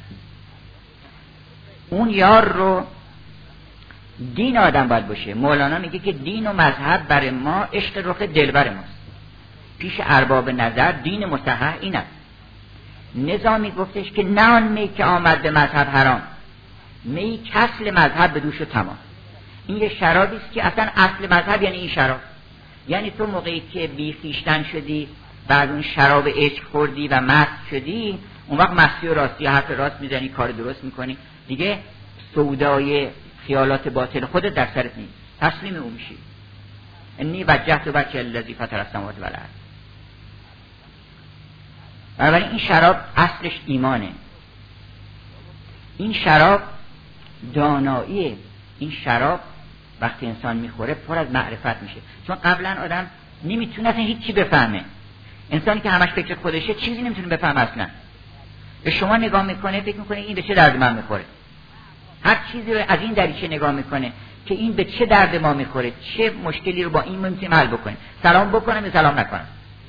Speaker 1: اون یار رو دین آدم باید باشه. مولانا میگه که دین و مذهب برای ما عشق رخ دلبر ماست. پیش ارباب نظر دین مصحح این است. نظامی گفتش که نه آن می که آمد به مذهب حرام، می کسل مذهب به دوش و تمام. این یه شرابی است که اصلا اصل مذهب یعنی این شراب. یعنی تو موقعی که بی خویشتن شدی، بعد اون شراب عشق خوردی و مست شدی، اون وقت مستی و راستی حرف راست میزنی، کار درست میکنی دیگه، سودای خیالات باطل خودت در سرت نیست، تسلیم اون میشی. انی وجهت وجه الذی فطر السماوات والارض. بنابراین این شراب اصلش ایمانه. این شراب داناییه. این شراب وقتی انسان میخوره پر از معرفت میشه، چون قبلا آدم نمیتونه اصلا هیچی بفهمه. انسانی که همش فکر خودشه چیزی نمیتونه بفهمه اصلا. به شما نگاه میکنه فکر میکنه این به چه درد من میخوره. هر چیزی رو از این دریچه نگاه میکنه که این به چه درد ما میخوره، چه مشکلی رو با این میتونیم حل بکنیم. سلام بکنم یا سلام نکنم،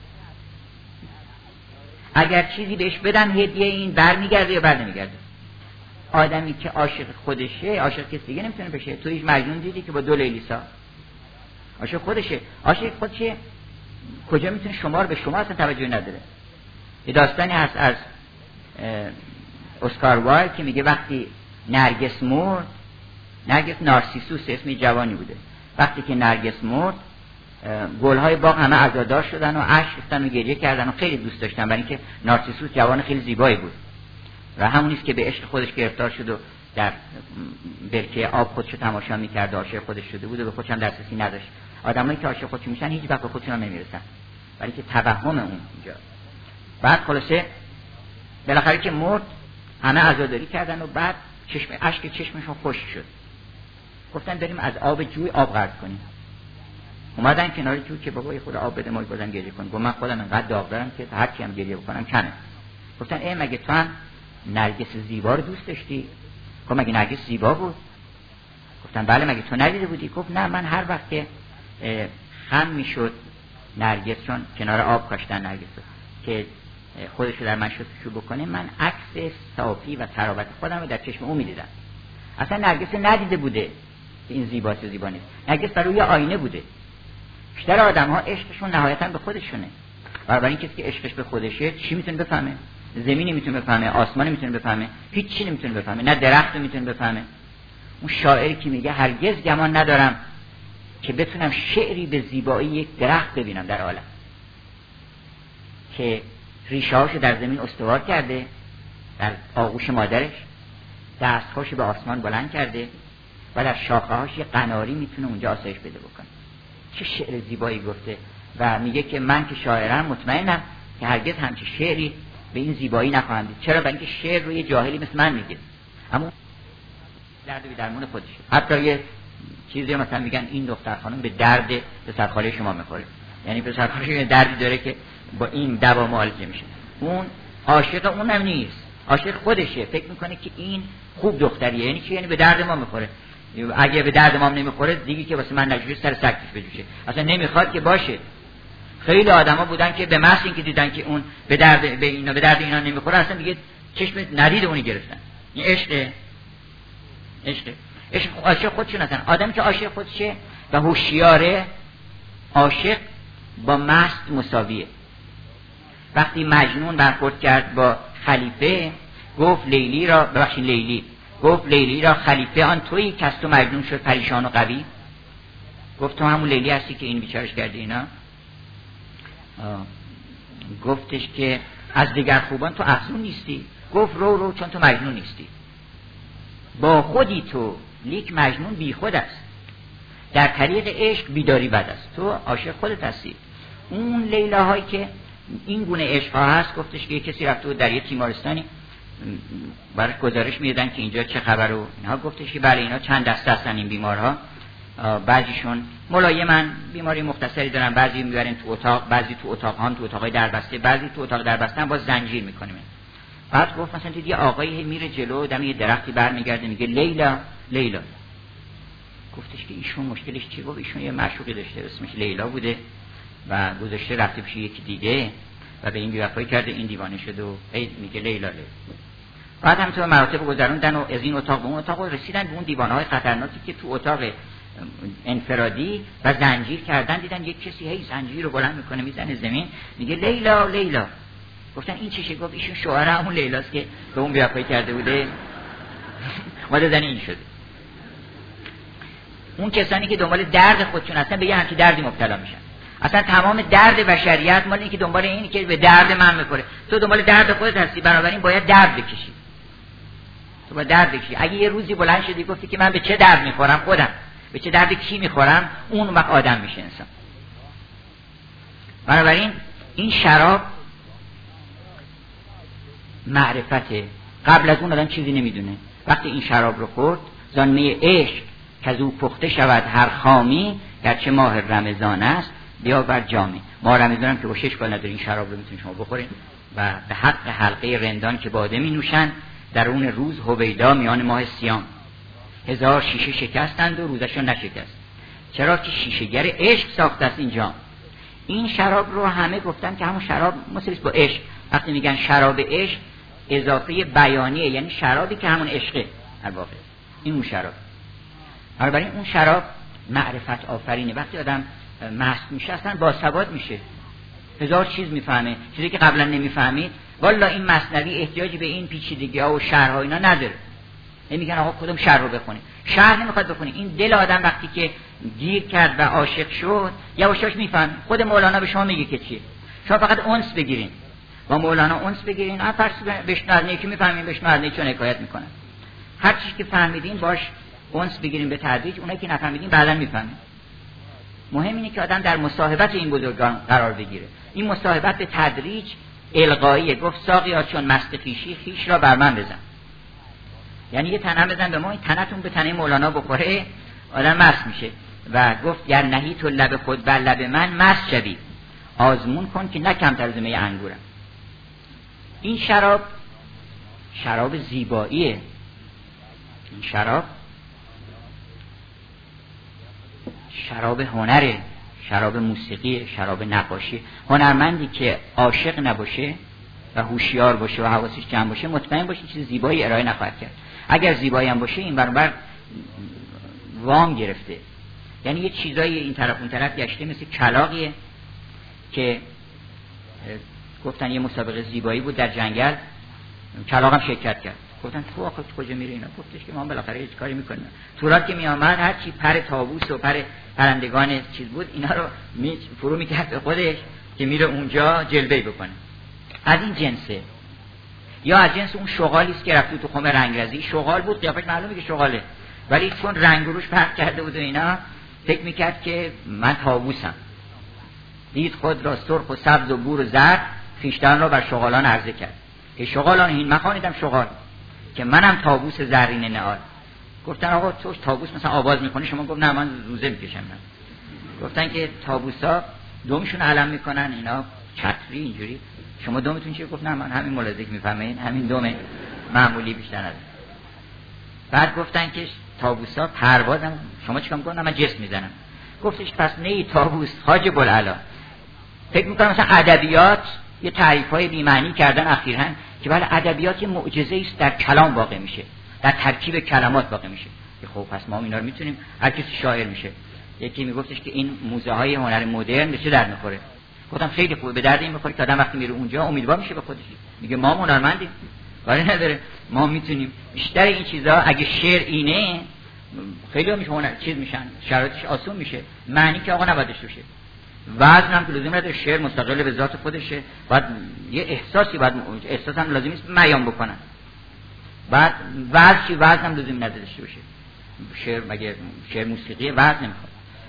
Speaker 1: اگر چیزی بهش بدم هدیه این برمیگرده یا بر نمیگرده. آدمی که عاشق خودشه عاشق کسی دیگه نمیتونه بشه. تو هیچ مجنون دیدی که با 2 لیلیسا عاشق خودشه؟ عاشق خودشه کجا میتونه شما رو به شما اصلا توجه نداره. یه داستانی هست از اسکار وایلد که میگه وقتی نرگس مرد، نرگس نارسیسوس اسمی جوانی بوده، وقتی که نرگس مرد گلهای باغ همه عزادار شدن و اشک ریختن و گریه کردن و خیلی دوست داشتن، برای اینکه نارسیسوس جوان خیلی زیبایی بود و همونیست که به عشق خودش گرفتار شد و در برکه آب خودشو تماشا میکرد، عاشق خودش شده بود و به خودش هم دسترسی نداشت. آدمایی که عاشق خودشون میشن هیچ وقت به خودشون نمیرسن، برای اینکه توهم اون اینجا. بعد خلاصه بالاخره که مرد همه عزاداری کردن و بعد اشک چشمشون خشک شد. گفتن بریم از آب جوی آب قرض کنیم. اومدن کنار جوی که بابا خود آب بده ما بازم گریه کنیم. گفت من خودم انقدر داغ دارم که هر کی هم گریه بکنم کمه. گفتن ای مگه تو هم نرگس زیبا رو دوست داشتی؟ گفت مگه نرگس زیبا بود؟ گفتن بله. مگه تو ندیده بودی؟ گفت نه، من هر وقت که خم میشد نرگس، چون کنار آب کاشتن نرگس که خودش رو در من شستشو بکنه، من عکس صافی و تراوت خودم رو در چشم اون میدیدم. اصلا نرگس ندیده بوده که این زیباست و زیبا نیست. نرگس برای آینه بوده. بیشتر آدم ها عشقشون نهایتاً به خودشونه. برای این کسی که عشقش به خودشه چی میتونه بفهمه؟ زمین نمیتونه بفهمه، آسمان نمیتونه بفهمه، هیچ چی نمیتونه بفهمه، نه درخت میتونه بفهمه. اون شاعری که میگه هرگز گمان ندارم که بتونم شعری به زیبایی یک درخت ببینم در عالم که ریشه‌هاشو در زمین استوار کرده، در آغوش مادرش دستهاشو به آسمان بلند کرده و در شاخه‌هاش یه قناری میتونه اونجا آسایش پیدا بکنه. چه شعر زیبایی گفته. و میگه که من که شاعرم مطمئنم که هرگز همچین شعری به این زیبایی نخواهم دید. چرا؟ برای اینکه شعر رو یه جاهلی مثل من میگه، اما درد به درمون خودشه. حتی یه چیزی مثلا میگن این دختر خانم به درد پسرخاله شما میخوره، یعنی پسرخاله شما دردی داره که با این دوا معالجه میشه. اون عاشق اونم نیست، عاشق خودشه. فکر میکنه که این خوب دختریه. یعنی چی؟ یعنی به درد ما میخوره. اگه به درد ما نمیخوره دیگه که واسه من نجوشه سر سکتش بجوشه، اصلا نمیخواد که باشه. خیلی آدما بودن که به محض اینکه دیدن که اون به درد اینا نمیخوره اصلا دیگه چشم ندید اونی گرفتن. این عشق عاشق خودشون هستن. آدمی که عاشق خودشه و هوشیاره، عاشق با مست مساویه. وقتی مجنون برخورد کرد با خلیفه گفت لیلی را خلیفه آن تویی که از تو مجنون شد پریشان و قوی. گفت تو همون لیلی هستی که این بیچارش کردی اینا؟ گفتش که از دیگر خوبان تو افزون نیستی. گفت رو چون تو مجنون نیستی. با خودی تو، لیک مجنون بی خود است. در طریق عشق بیداری بد است. تو عاشق خودت هستی. اون لیلاهایی که این گونه عشق ها هست، گفتش که کسی رفته بود در یه تیمارستانی برای گزارش میدادن که اینجا چه خبر و اینها، گفتش که بله اینا چند دسته هستن این بیمارها، بعضیشون ملایمن بیماری مختصری دارن، بعضی میبرن تو اتاق، بعضی تو اتاقهای دربسته، بعضی تو اتاق دربسته با زنجیر میکنیم. بعد گفت مثلا دید یه آقایی میره جلو دم یه درختی برمیگرده میگه لیلا لیلا. گفتش که ایشون مشکلش چیه؟ گفت ایشون یه معشوقی داشته اسمش لیلا بوده و گذاشته رفته پیش یکی دیگه و به این بی‌وفایی کرده، این دیوانه شده و میگه لیلا لیلا. بعد هم تو مراتب گذروندن و از این اتاق به اون اتاق رسیدن به اون دیوانه‌های خطرناکی که تو اتاق انفرادی و زنجیر کردن، دیدن یک کسی هی زنجیر رو بلند میکنه میزنه زمین میگه لیلا لیلا. گفتن این چیشه؟ گفت ایشون شوهر همون لیلاست که به اون بی‌وفایی کرده بوده ماده زنی این شده. اون کسانی که دنبال درد خودشون هستن به یه همچین دردی مبتلا میشن. اصلا تمام درد بشریت مال اینه که دنبال اینی که به درد من بخوره. تو دنبال درد خودت هستی، بنابراین باید درد بکشی. تو باید درد بکشی. اگه یه روزی بلند شدی گفتی که من به چه درد میخورم، خودم به چه درد کی میخورم، اون وقت آدم میشه انسان. بنابراین این شراب معرفته. قبل از اون آدم چیزی نمیدونه. وقتی این شراب رو خورد، زانمه عشق که از او پخته شود هر خامی، گرچه ماه رمضان است بیا بر جامی. ماه رمضان هم که با 6 نداره، این شراب رو میتونید شما بخورید و به حق حلقه رندان که باده می نوشند در اون روز هویدا میان ماه سیام 1000 شیشه شکستند و روزشون نشکست. چرا که شیشه‌گر عشق ساخته است این جام. این شراب رو همه گفتن که همون شراب مثل با عشق. وقتی میگن شراب عشق اضافه بیانیه، یعنی شرابی که همون عشقه در واقع. این اون شراب. بنابراین اون شراب معرفت آفرینه. وقتی آدم مست میشه اصلا باسواد میشه، 1000 چیز میفهمه، چیزی که قبلا نمیفهمید. والا این مثنوی احتیاجی به این پیچیدگی‌ها و شرح‌ها اینا نداره. نمیگن آقا کدوم شرح رو بخونی، شرح نمیخواد بخونی. این دل آدم وقتی که گیر کرد و عاشق شد یواش یواش میفهمه. خود مولانا به شما میگه که چیه، شما فقط انس بگیرین، با مولانا انس بگیرین. فرض بشنوید که میفهمین، بشنوید چون حکایت میکنه. هر چیزی که فهمیدین باش انس بگیرین به تدریج، اونایی که نفهمیدین بعداً میفهمین. مهم اینه که آدم در مصاحبت این بزرگان قرار بگیره. این مصاحبت به تدریج القاییه. گفت ساقیا چون مست خویشی خویش را بر من بزن. یعنی یه تنم بزن به ما، این تنتون به تنه مولانا بخوره آدم مست میشه. و گفت گر نهی تو لب خود بر لب من مست شوی، آزمون کن که نه کمتر از می انگورم. این شراب زیباییه. این شراب هنره، شراب موسیقی، شراب نقاشی. هنرمندی که عاشق نباشه و هوشیار باشه و حواسش جمع باشه، مطمئن باشه چیز زیبایی ارائه نخواهد کرد. اگر زیبایی هم باشه این برابر وام گرفته. یعنی یه چیزایی این طرف اون طرف گشته، مثل کلاغیه که گفتن یه مسابقه زیبایی بود در جنگل، کلاغ هم شرکت کرد. گفتن تو آخه کجا میره اینا؟ گفتش که ما بالاخره هیچ کاری میکنیم. تورات که میامد هر چی پر طاووس و پر پرندگان چیز بود اینا رو فرو میکرد به خودش که میره اونجا جلوه بکنه. از این جنسه. یا از جنس اون شغالی است که رفت تو خم رنگرزی، شغال بود، قیافش معلومه که شغاله، ولی چون رنگ روش پرت کرده بود و اینا فکر میکرد که من طاووسم. دید خود را سرخ و سبز و بور و زرد، خویشتن را بر شغالان عرضه کرد که شغالان این مخانیدم شغال که منم طاووس زرین نعال. گفتن آقا تو طاووس مثلا آواز میکنی؟ شما گفت نه من روزه میکشم. گفتن که طاووسا دومشون علم میکنن، اینا چتری اینجوری، شما دومتون چیه؟ گفت نه من همین ملازک میفهمین، همین دوم معمولی بیشتر نداره. بعد گفتن که طاووسا پروازن، شما چیکار میکنن؟ من جسم میزنم. گفتش پس نه طاووس حاج بوالعلا. فکر میکنم مثلا ادبیات یه تعریف‌های بی معنی کردن اخیراً که بله ادبیات یه معجزه است در کلام واقع میشه، در ترکیب کلمات واقع میشه. خب پس ما اینا رو میتونیم، هر کسی شاعر میشه. یکی میگفتش که این موزه‌های هنر مدرن به چه درد میخوره؟ گفتم خیلی خوبه، به درد این میخوره که آدم وقتی میره اونجا امیدوار میشه به خودش، میگه ما هنرمندیم، کاری نداره، ما میتونیم. بیشتر این چیزا اگه شعر اینه خیلی میشه هنر چیز میشن، شرایطش آسون میشه. معنی که آقا نباید داشته باشه، وزن هم که لازم نداره، شعر مستقل به ذات خودشه، بعد یه احساسی، بعد احساس هم لازم نیست بیان بکنن. بعد وزن هم لازم نداره داشته باشه. شعر مگه شعر موسیقی وزن نمیخواد.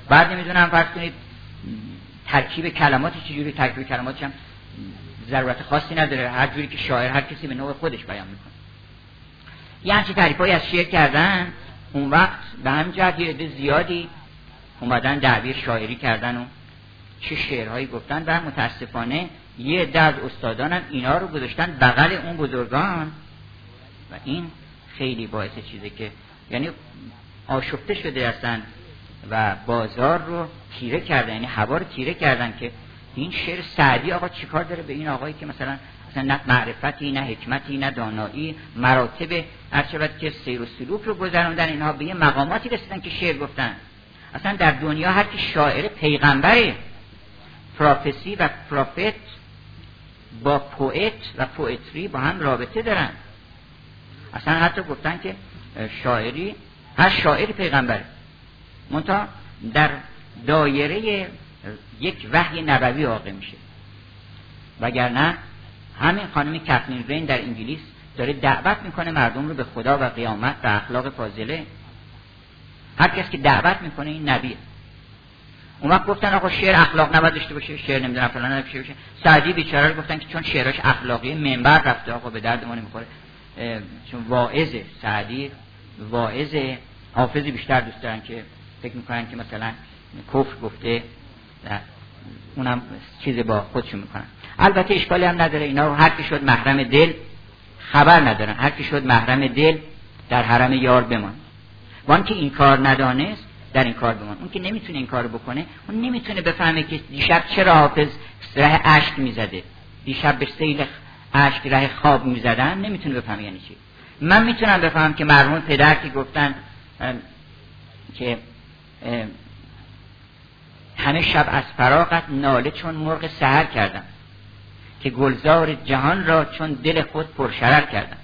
Speaker 1: بعد نمیدونم فرض کنید ترکیب کلمات چجوری، ترکیب کلماتش هم ضرورت خاصی نداره، هر جوری که شاعر هر کسی به نوع خودش بیان میکنه. یه همچین تعریفایی از شعر کردن. اون وقت به همین جهت یه عده زیادی اومدن دعوی شاعری کردن و چه شعرهایی گفتن و متاسفانه یه عده از استادانم اینا رو گذاشتن بغل اون بزرگان و این خیلی باعث چیزه که یعنی آشفته شده هستن و بازار رو تیره کردن، یعنی هوا رو تیره کردن که این شعر سعدی آقا چیکار داره به این آقایی که مثلا نه معرفتی نه حکمتی نه دانایی، مراتب هرچند که سیر و سلوک رو گذروندن، اینها به یه مقاماتی رسیدن که شعر گفتن. اصلا در دنیا هر کی شاعر پیغمبره، پروفسی و پروفت با پوئت و پوئتری با هم رابطه دارن. اصلا حتی گفتن که شاعری، هر شاعری پیغمبره، منتها در دایره یک وحی نبوی واقع میشه. وگرنه همین خانم کاترین رین در انگلیس داره دعوت میکنه مردم رو به خدا و قیامت و اخلاق فاضله. هر کس که دعوت میکنه این نبیه. اون وقت گفتن آقا شعر اخلاق نباید داشته باشه، شعر نمیدونم فلان نباشه باشه. سعدی بیچاره رو گفتن که چون شعرش اخلاقی منبر رفته آقا به درد ما نمیخوره، چون واعظه. سعدی واعظه. حافظی بیشتر دوست دارن که فکر میکنن که مثلا کفر گفته، اونم چیز با خودشون میکنن. البته اشکالی هم نداره، اینا رو هر کی شد محرم دل خبر ندارن، هر کی شد محرم دل در حرم یار بمان. وان که این کار ندانست در این کار بمان. اون که نمیتونه این کارو بکنه، اون نمیتونه بفهمه که دیشب چرا حافظ ره اشک میزده، دیشب به سیل اشک ره خواب میزدن، نمیتونه بفهمه یعنی چی. من میتونم بفهمم که مرحوم پدر که گفتن که همه شب از فراقت ناله چون مرغ سحر کردم، که گلزار جهان را چون دل خود پرشرر کردم.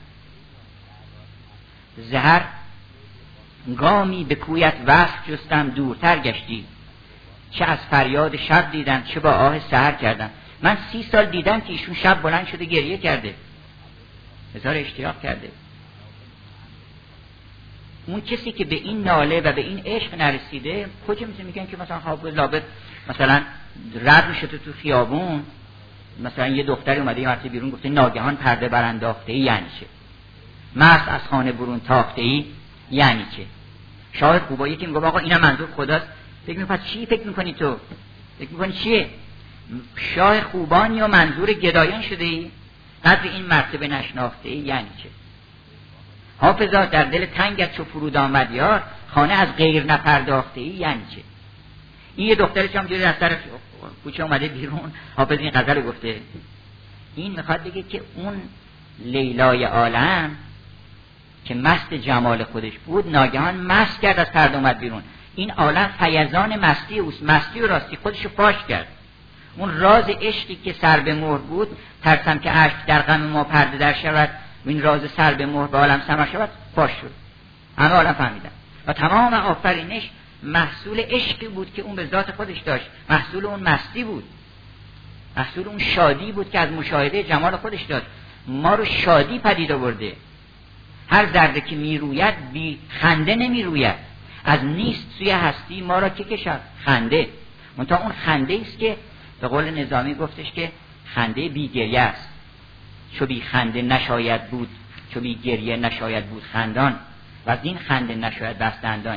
Speaker 1: زهر گامی به کویت وصف جستم دورتر گشتی، چه از فریاد شب دیدم چه با آه سحر کردم. من 30 سال دیدم که ایشون شب بلند شده گریه کرده، هزار اشتیاق کرده. اون کسی که به این ناله و به این عشق نرسیده کجا میگن که مثلا حافظ لابد مثلا رد میشه تو خیابون، مثلا یه دختری اومده یه مرتبه بیرون گفته ناگهان پرده برانداخته ای، یعنی چه؟ مست از خانه برون تاخته ای، یعنی چه؟ شاید خوبا یکی میگه آقا اینم منظور خداست. فکر می‌کنی چی فکر می‌کنی تو؟ فکر می‌کنی چیه؟ شاه خوبان یا منظور گدایان شده ای؟ قدر این مرتبه نشناخته ای، یعنی چه؟ حافظا در دل تنگت چو فرود آمد یار، خانه از غیر نپرداخته ای، یعنی چه؟ این یه دخترش هم جوری از طرف کوچه اومده بیرون، حافظ این غزل گفته. این میخواد بگه که اون لیلای عالم که مست جمال خودش بود ناگهان مست کرد، از پرده اومد بیرون. این عالم فیضان مستی اوست، مستی و راستی خودشو فاش کرد. اون راز عشقی که سر به مهر بود، ترسم که اشک در غم ما پرده در شود، این راز سر به مهر به عالم سمر شود، فاش شد. همه عالم فهمیدن و تمام آفرینش محصول عشقی بود که اون به ذات خودش داشت، محصول اون مستی بود، محصول اون شادی بود که از مشاهده جمال خودش داشت. ما رو شادی پدید آورده. هر ذره که میروید بی خنده نمیروید. از نیست سوی هستی ما را که کشد خنده. منتها اون خنده است که به قول نظامی گفتش که خنده بی گریه است. چو بی خنده نشاید بود، چو بی گریه نشاید بود خندان، و از این خنده نشاید بست دندان.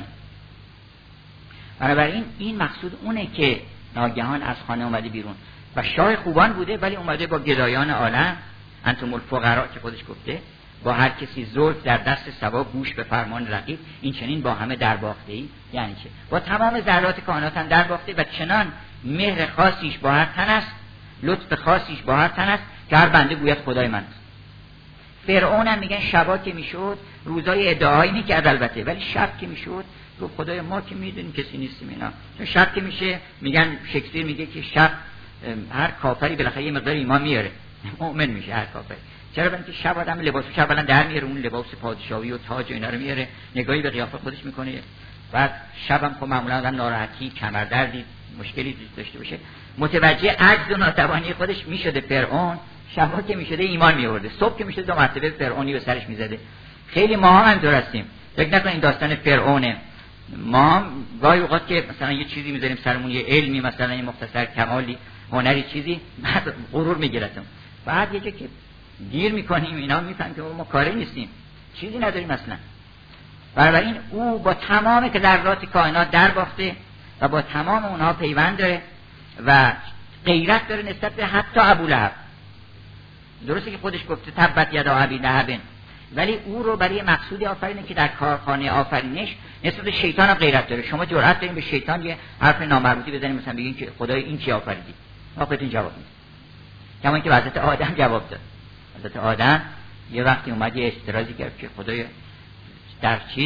Speaker 1: بنابراین این مقصود اونه که ناگهان از خانه اومده بیرون و شاه خوبان بوده، ولی اومده با گدایان عالم، انتم الفقراء که خودش گفته، با هر کسی زلف در دست سبا گوش به فرمان رقیب، این چنین با همه درباخته ای، یعنی چه؟ با تمام ذرات کائنات هم درباخته و چنان مهر خاصیش با هر تن است، لطف خاصیش با هر تن است که هر بنده گوید خدای من است. فرعون هم میگن شبا که میشد روزای ادعایی میکرد البته، ولی شب که میشد رو خدای ما که میدونیم کسی نیستیم اینا. چون شب که میشه میگن شکسپیر میگه که شب هر کافری بالاخره یه مقدار ایمان میاره، مؤمن میشه هر کافری. چرا؟ برای اینکه شب آدم لباسش اولا در میاره، اون لباس پادشاهی و تاج و اینا رو میاره، نگاهی به قیافه خودش میکنه. بعد شبم خب معمولا آدم ناراحتی، کمردردی، مشکلی داشته باشه، متوجه عجز و ناتوانی خودش میشده. فرعون شبا که میشده ایمان میورده، صبح که میشده دو مرتبه فرعونی به سرش میزده. خیلی ما هم همینطور هستیم. فکر نکنید این داستان فرعونه ما گاهی اوقات که مثلا یه چیزی میذاریم سرمون، یه علمی مثلا یه مختصر کمالی هنری چیزی، بعد غرور میگیرتم، بعد یه جا که گیر میکنیم اینا میفهمیم که ما کاری نیستیم، چیزی نداریم اصلا. بنابراین او با تمام که ذرات کائنات در باخته و با تمام اونها پیوند داره و غیرت داره نسبت به حتی ابولهب. درسته که خودش گفته تبت یدا ابی لهب، ولی او رو برای مقصودی آفرینه که در کارخانه آفرینش نسبت به شیطان هم غیرت داره. شما جرأت دارین به شیطان یه حرف نامربوطی بزنید، مثلا بگین که خدای این چی آفریدی، ما خودتون جواب میدید. کما اینکه حضرت آدم جواب داد. حضرت آدم یه وقتی اومد یه اعتراضی کرد که خدای در چیز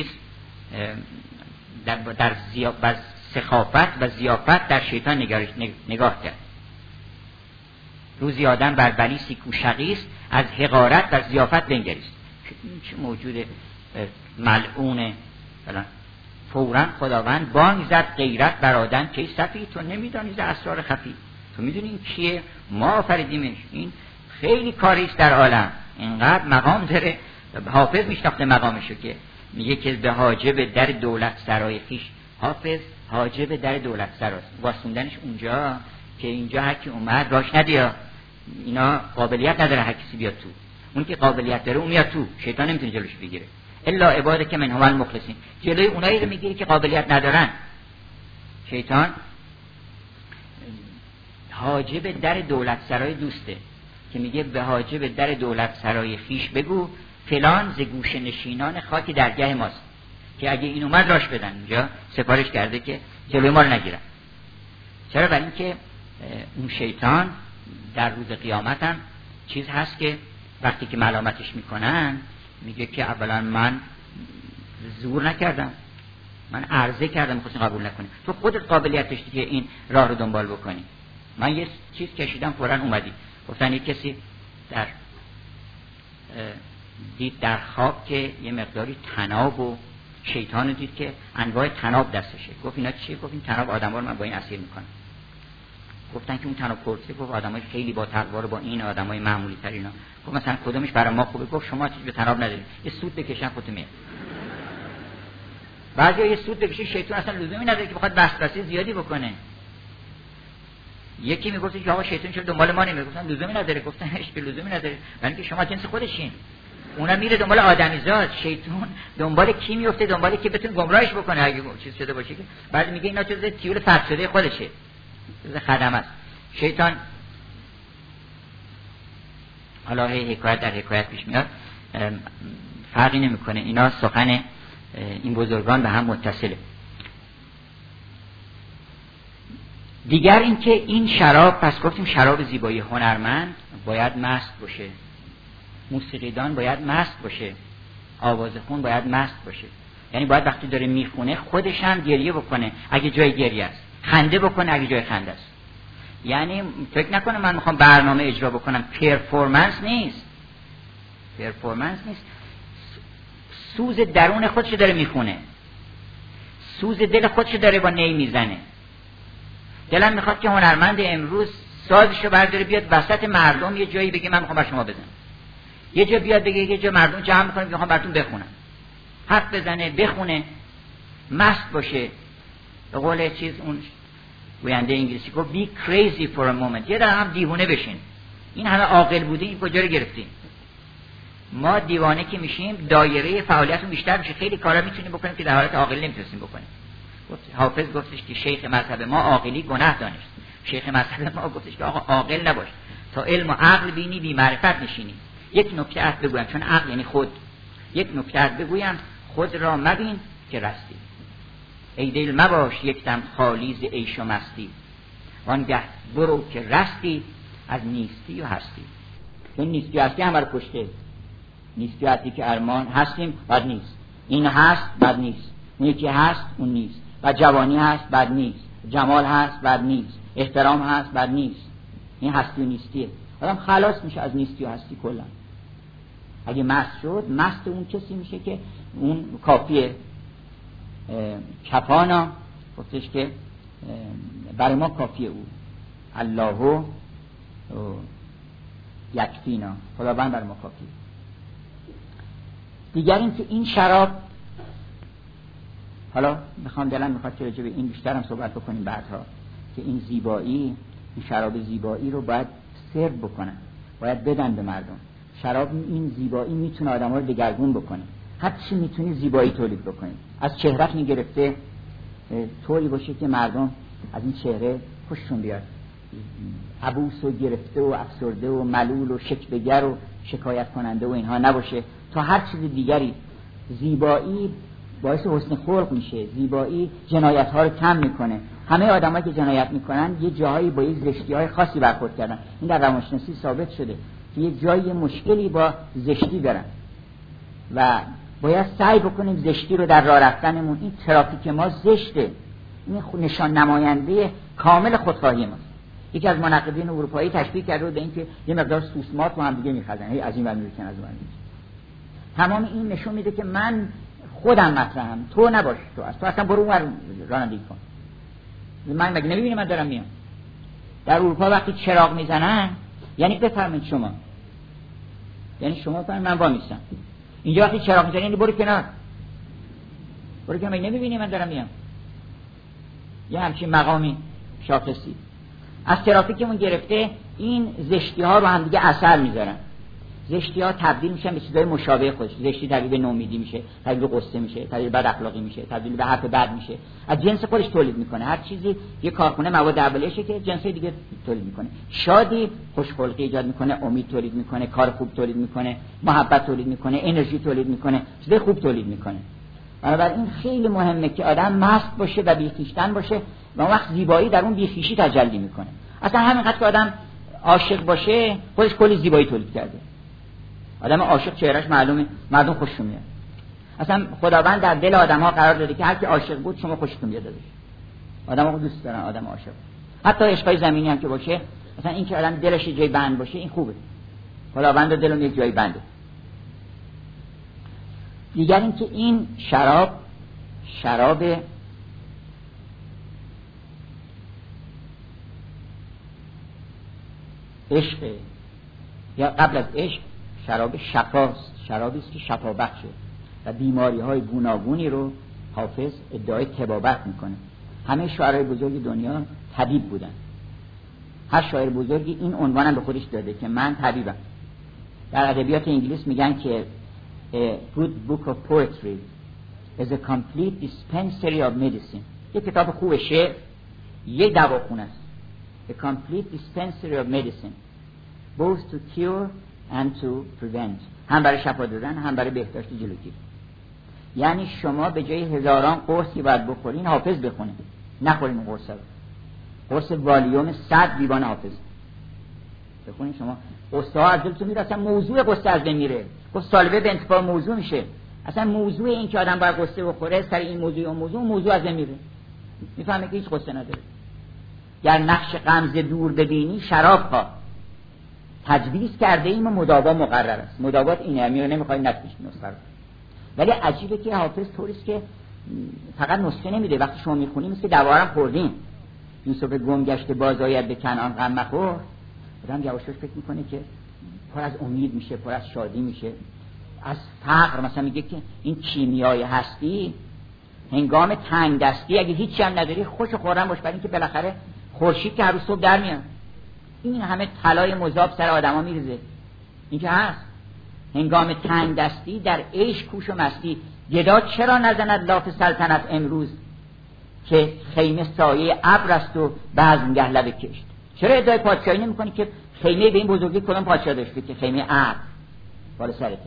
Speaker 1: در سخافت و ضیافت در شیطان نگاه کرد. روزی آدم بر بلیسی کو شقیست، از حقارت و ضیافت بنگریست. این چه موجود ملعونه فلان. فوراً خداوند بانگ زد غیرت بر آدم که صفی تو نمیدانی ز اسرار خفی، تو میدونی این کیه، ما آفریدیمش، این خیلی کاریست در عالم، اینقدر مقام داره. حافظ میشناخته مقامشو که میگه که به حاجب در دولت سرای خیش، حافظ حاجب در دولت سراست، واسوندنش اونجا که اینجا هر کی اومد راش ندیا، اینا قابلیت نداره هر کسی بیاد تو، اون که قابلیت داره اون میاد تو، شیطان نمیتونه جلوش بگیره. الا عباده که منهم المخلصین، جلوی اونایی رو میگیره که قابلیت ندارن. شیطان حاجب در دولت سرای دوسته که میگه به حاجب در دولت سرای خیش بگو فلان ز گوشه نشینان خاک درگاه ماست، که اگه این اومد راش بدن، اینجا سفارش کرده که جلوی ما رو نگیرن. چرا؟ برای اینکه اون شیطان در روز قیامت هم چیز هست که وقتی که ملامتش میکنن میگه که اولا من زور نکردم، من عرضه کردم میخواستم قبول نکنی، تو خودت قابلیت داشتی که این راه رو دنبال بکنی، من یه چیز کشیدم فوراً اومدی. گفتن یک کسی دید در خواب که یه مقداری طناب و شیطان دید که انواع طناب دستشه. گفت اینا چیه؟ گفت این طناب آدم‌ها رو من با این اسیر میکنم. گفتن که اون طناب پرسه، گفت آدمای خیلی با تقوا رو با این آدمای معمولی تر اینا. گفت مثلا کدومش برای ما خوبه؟ گفت شما چیز به طناب ندارید، یه سود بکشن خودت میاد. بعضیا یه سود بکشه، شیطان اصلا لزومی نداره که بخواد وسوسه زیادی بکنه. یکی میگفت که آقا شیطان چرا دنبال ما نمیره؟ گفتن لزومی نداره. گفتن هیچ لزومی نداره، یعنی که شما جنس خودشین. اونا میره دنبال آدمیزاد، شیطان دنبال کی میفته؟ دنبال کی بتونه گمراهش بکنه اگه چیز شده باشه. که بعد میگه اینا چیز تیول فرض شده خودشه، چیز خدمه است. شیطان حالا حکایت در حکایت پیش میاد، فرقی نمیکنه، اینا سخن این بزرگان به هم متصله. دیگر این که این شراب، پس گفتیم شراب زیبایی، هنرمند باید مست باشه، موسیقیدان باید مست باشه، آوازخون باید مست باشه. یعنی باید وقتی داره میخونه خودش هم گریه بکنه اگه جای گریه است، خنده بکنه اگه جای خنده است. یعنی فکر نکنه من میخوام برنامه اجرا بکنم، پرفورمنس نیست، پرفورمنس نیست. سوز درون خودش داره میخونه، سوز دل خودش داره با نی میزنه. دلم میخواد که هنرمند امروز سازشو برداره بیاد وسط مردم یه جایی بگه من میخوام بر شما بزنم، یه جا بیاد بگه یه جا مردم جمع میکنه میخوام براتون بخونم، حرف بزنه، بخونه، مست باشه. به قول چیز اون گوینده انگلیسی گفت be crazy for a moment، یه دفعه هم دیوانه بشین. این همه عاقل بودین این کجا رو گرفتین؟ ما دیوانه که میشیم دایره فعالیتمون بیشتر میشه، خیلی کارا میتونیم بکنیم که در حالت عاقلی نمیتونیم بکنیم. حافظ گفتش که شیخ مذهب ما عاقلی گناه دانست، شیخ مذهب ما گفتش که آقا عاقل نباش، تا علم و عقل بینی بی معرفت نشینی. یک نکته ات بگویم، چون عقل یعنی خود، یک نکته ات بگویم خود را مبین که رستی، ای دل مباش یک دم خالی ز عیش و مستی، وانگه برو که رستی از نیستی و هستی. این نیستی و هستی همه رو کشته. نیستی و هستی که ارمان هستیم بد نیست، این هست بد نیست، اون یکی هست اون نیست، و جوانی هست بد نیست، جمال هست بد نیست، احترام هست بد نیست. این هستی و نیستیه. آدم خلاص میشه از نیستی و هستی کلا. اگه مست شد، مست اون کسی میشه که اون کافیه. کفانا گفتش که برای ما کافیه او، الله یکفینا، خداوند برای ما کافیه. دیگر این که این شراب، حالا دلم میخواد که راجع به این بیشتر هم صحبت بکنیم بعدها، که این زیبایی، این شراب زیبایی رو باید سرو بکنن، باید بدن به مردم. شراب این زیبایی میتونه آدم‌ها رو دگرگون بکنه. هر چی میتونی زیبایی تولید بکنی، از چهره‌ت میگرفته طوری باشه که مردم از این چهره خوششون بیاد، عبوس و گرفته و افسرده و ملول و شکوه‌گر و شکایت کننده و اینها نباشه، تا هر چیز دیگری. زیبایی باعث حسن خلق میشه، زیبایی جنایت ها رو کم میکنه. همه آدمایی که جنایت میکنن یه جاهایی با یه زشتی‌های خاصی برخورد کردن. این در روانشناسی ثابت شده که یه جایی مشکلی با زشتی دارن و باید سعی بکنیم زشتی رو در راه رفتنمون، این ترافیک ما زشته، این نشان نماینده کامل خودخواهی ماست. یکی از منقدین اروپایی تشبیه کرده به اینکه یه مقدار سوسمات با هم دیگه می‌خزن، هی از این ور می‌ریزن از اون ور می‌ریزن. تمام این نشون میده که من خودم مطرحم، تو نباش، تو اصلا برو اون ور رانندگی کن. من مگه نمی‌بینی من دارم میام؟ در اروپا وقتی چراغ میزنن یعنی بفرمایید شما، یعنی شما بفرمایید من وامیستم. اینجا وقتی چراغ میزنن یعنی برو کنار، برو کنار، مگه نمی‌بینی من دارم میام؟ یه همچین مقامی شاخصی از ترافیکمون گرفته. این زشتی ها رو هم دیگه اثر میذارن. زشتی ها تبدیل میشن به چیزای مشابه خودش. زشتی تبدیل به نومیدی میشه، تبدیل به قصه میشه، تبدیل به بد اخلاقی میشه، تبدیل به حرف بد میشه. از جنس خودش تولید میکنه. هر چیزی یه کارخونه مواد اولیه‌شه که جنس دیگه تولید میکنه. شادی خوشخلقی ایجاد میکنه، امید تولید میکنه، کار خوب تولید میکنه، محبت تولید میکنه، انرژی تولید میکنه، چیزای خوب تولید میکنه. بنابراین خیلی مهمه که آدم مست باشه و بی‌خویشتن باشه و اون وقت زیبایی در اون بی‌خویشی تجلی میکنه. اصلا همینقدر که آدم عاشق باشه خودش کلی زیبایی تولید کرده. آدم عاشق چهرهش معلومه، مردم خوششون میاد. اصلا خداوند در دل آدم‌ها قرار داده که هر کی عاشق بود شما خوشتون بیاد. آدم‌ها دوست دارن آدم عاشق. حتی عشقای زمینی هم که باشه، مثلا این که آدم دلش جای بند باشه این خوبه. خداوند دلم یک جای بنده. دیگر این که این شراب عشق، یا قبل از عشق شراب شفاست، شرابی است که شفا بخشه و بیماری‌های گوناگونی رو حافظ ادعای طبابت میکنه. همه شاعرای بزرگ دنیا طبیب بودن. هر شاعر بزرگی این عنوان به خودش داده که من طبیبم. در ادبیات انگلیس میگن که a good book of poetry is a complete dispensary of medicine. یک کتاب خوب شعر یک دواخونه است. A complete dispensary of medicine both to cure and to prevent. هم برای شفا دادن هم برای بهداشت جلوگیری. یعنی شما به جای هزاران قرصی باید بخورین حافظ بخونید، نخورین قرص رو. قرص والیوم 100 دیوان حافظ بخونین. شما قصه ها از دلتون میره، اصلا موضوع قصه از بین میره. قصه طالبه به انتفاع موضوع میشه. اصلا موضوع این که آدم باید قصه بخوره سر این موضوع از بین میره، میفهمه که هیچ قصه نداره. گر نقش غمزه دور ببینی شراب خواه، تجویز کرده ایم و مداوا مقرر است. مداوات اینه، امیر نمیخوای نکش نسخه. ولی عجیبه که حافظ طوریست که فقط نسخه نمیده. وقتی شما میخونید مثل دوارم خوردین. یوسف گم گشته باز آید به کنعان غم مخور، آدم یواش یواش فکر میکنه که پر از امید میشه، پر از شادی میشه. از فقر مثلا میگه که این کیمیای هستی هنگام تنگ دستی اگه هیچی هم نداری خوش و خورم باش، برای اینکه بالاخره خورشید که هر روز صبح در میاد. این همه طلای مذاب سر آدما میریزه. این که هست هنگام تنگ دستی در عیش کوش و مستی، گدا چرا نزند لاف سلطنت امروز، که خیمه سایه ابر است و بزمگه لب کشت. چرا ادعای پادشاهی نمی‌کنی که خیمه به این بزرگی کدوم پادشاه داشته که خیمه ابر بالا سرته؟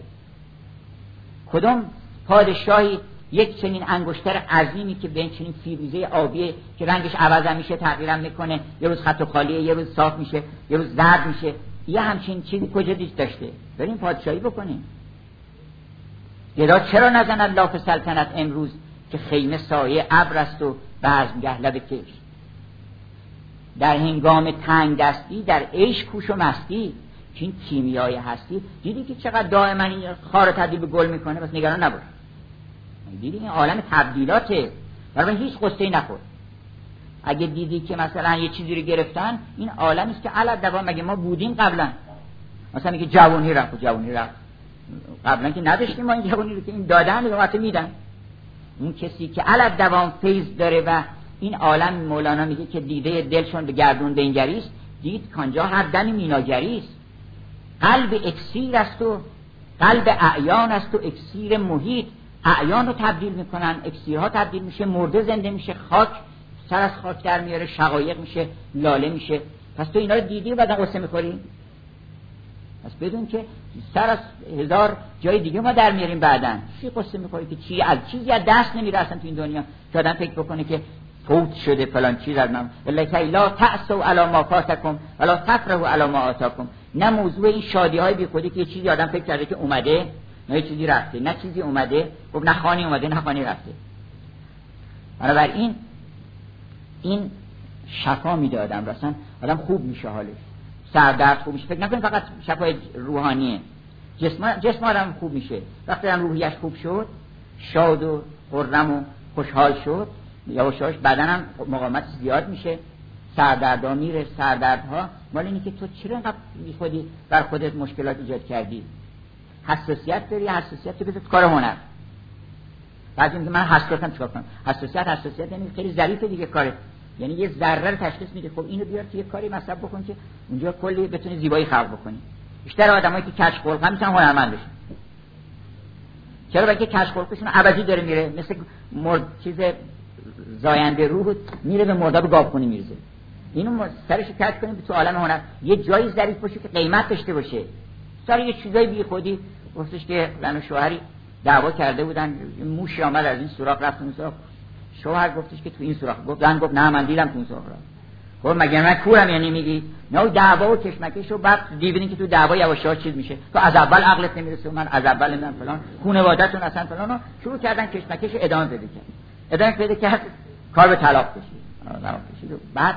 Speaker 1: کدوم پادشاهی یک چنین انگشتر عظیمی که به این چنین فیروزه آبیه که رنگش عوض میشه تغییر میکنه، یه روز خط و خالیه، یه روز صاف میشه، یه روز زرد میشه، یه همچین چیزی کجا دیش داشته؟ بریم پادشاهی بکنیم. گدا چرا نزند لاف سلطنت امروز، که خیمه سایه ابر است و بزمگه لب کشت. در هنگام تنگ دستی در عیش کوش و مستی، که این کیمیای هستی دیدی که چقدر دائما این خار تبدیل به گل میکنه، بس نگران نباش. دیدی این عالم تبدیلاته، برای هیچ قصه‌ای نخور. اگه دیدی که مثلا یه چیزی رو گرفتن، این عالمی است که علت دوام مگه ما بودیم قبلا. مثلا میگه جوانی رفت قبلا که نداشتیم ما این جوانی رو که این دادن رو وقت میدن. اون کسی که علت دوام فیض داره و این عالم مولانا میگه که دیده دلشون به گردون بنگری است، دید کانجا هر دمی میناگری است. قلب اکسیر است و قلب اعیان است و اکسیر محیط. اعیان رو تبدیل میکنن، اکسیرها تبدیل میشه، مرده زنده میشه، خاک سر از خاک در میاره، شقایق میشه، لاله میشه. پس تو اینا رو دیدی و بعد قصه میخوری؟ پس بدون که سر از هزار جای دیگه ما در میاریم بعداً چی قصه میخوری که چی از چیزی از دست نمیره اصلا تو این دنیا که آدم فکر بکنه که فوت شده فلان چیز از من. لکه لا تأسوا علی ما فاتکم ولا تفرحوا علی ما آتاکم. نه موضوع این شادی های بی خودی که چیزی آدم فکر کرده که اومده نه چیزی رفته، نه چیزی اومده گفت نه خانی اومده نه خانی رفته. بنابراین این شفا میده آدم، راستن آدم خوب میشه، حالش سردرد خوب میشه. فکر نکنید فقط شفای روحانیه، جسم آدم خوب میشه. وقتی آدم روحیش خوب شد، شاد و خرم و خوشحال شد، یواشاش بدنم مقاومت زیاد میشه، سردردها میره. سردردها مال اینه که تو چرا اینقدر بی خودی بر خودت مشکلات ایجاد کردی. حساسیت داری، حساسیت تو بذار کار هنر. بعضی میگه من حساسم چیکار کنم؟ حساسیت یعنی خیلی ظریفه دیگه کارت، یعنی یه ذره رو تشخیص میده. خب اینو بیار توی کاری مصرف بکن که اونجا کلی بتونی زیبایی خلق بکنی. بیشتر آدمایی که کج خلق میشن هنرمند بشن. چرا؟ برای که کج خلقشون ابدی داره میره، مثل چیز زاینده روح میره به مرداب گاوخونی میرزه. اینو سرش کج کنیم تو عالم هنر، یه جایی ظریف باشه که قیمت داشته باشه. سر یه چیزای بی خودی گفتش که من شوهری دعوا کرده بودن، موش آمد از این سوراخ رفت اون سوراخ. شوهر گفتش که تو این سوراخ، گفت نه من دیدم تو اون سوراخ. گفت مگه من کورم یعنی میگی؟ نه دعوا و کشمکش و بعد دیدین که تو دعوا یواشا چیز میشه. تو از اول عقلت نمیرسه و من از اول نمیدونم فلان خانواده‌تون اصلا فلانو شروع کردن کشمکش ادامه پیدا کرد کار به طلاق کشید. بعد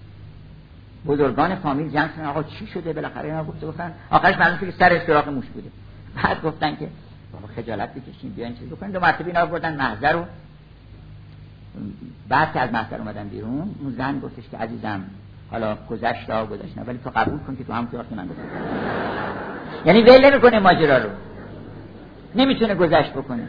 Speaker 1: بزرگان فامیل جمع شدن آقا چی شده بالاخره؟ اینا گفتن آخرش معلوم شد که سر سوراخ موش بوده. بعد گفتن که بابا خجالت بکشین بیاین چیز بکنین. دو مرتبه اینا بردن محضر رو. بعد که از محضر اومدن بیرون اون زن گفتش که عزیزم حالا گذشت ولی تو قبول کن که تو هم وقتی من گفتم یعنی ول نمی‌کنه ماجرا رو، نمیتونه گذشت بکنه.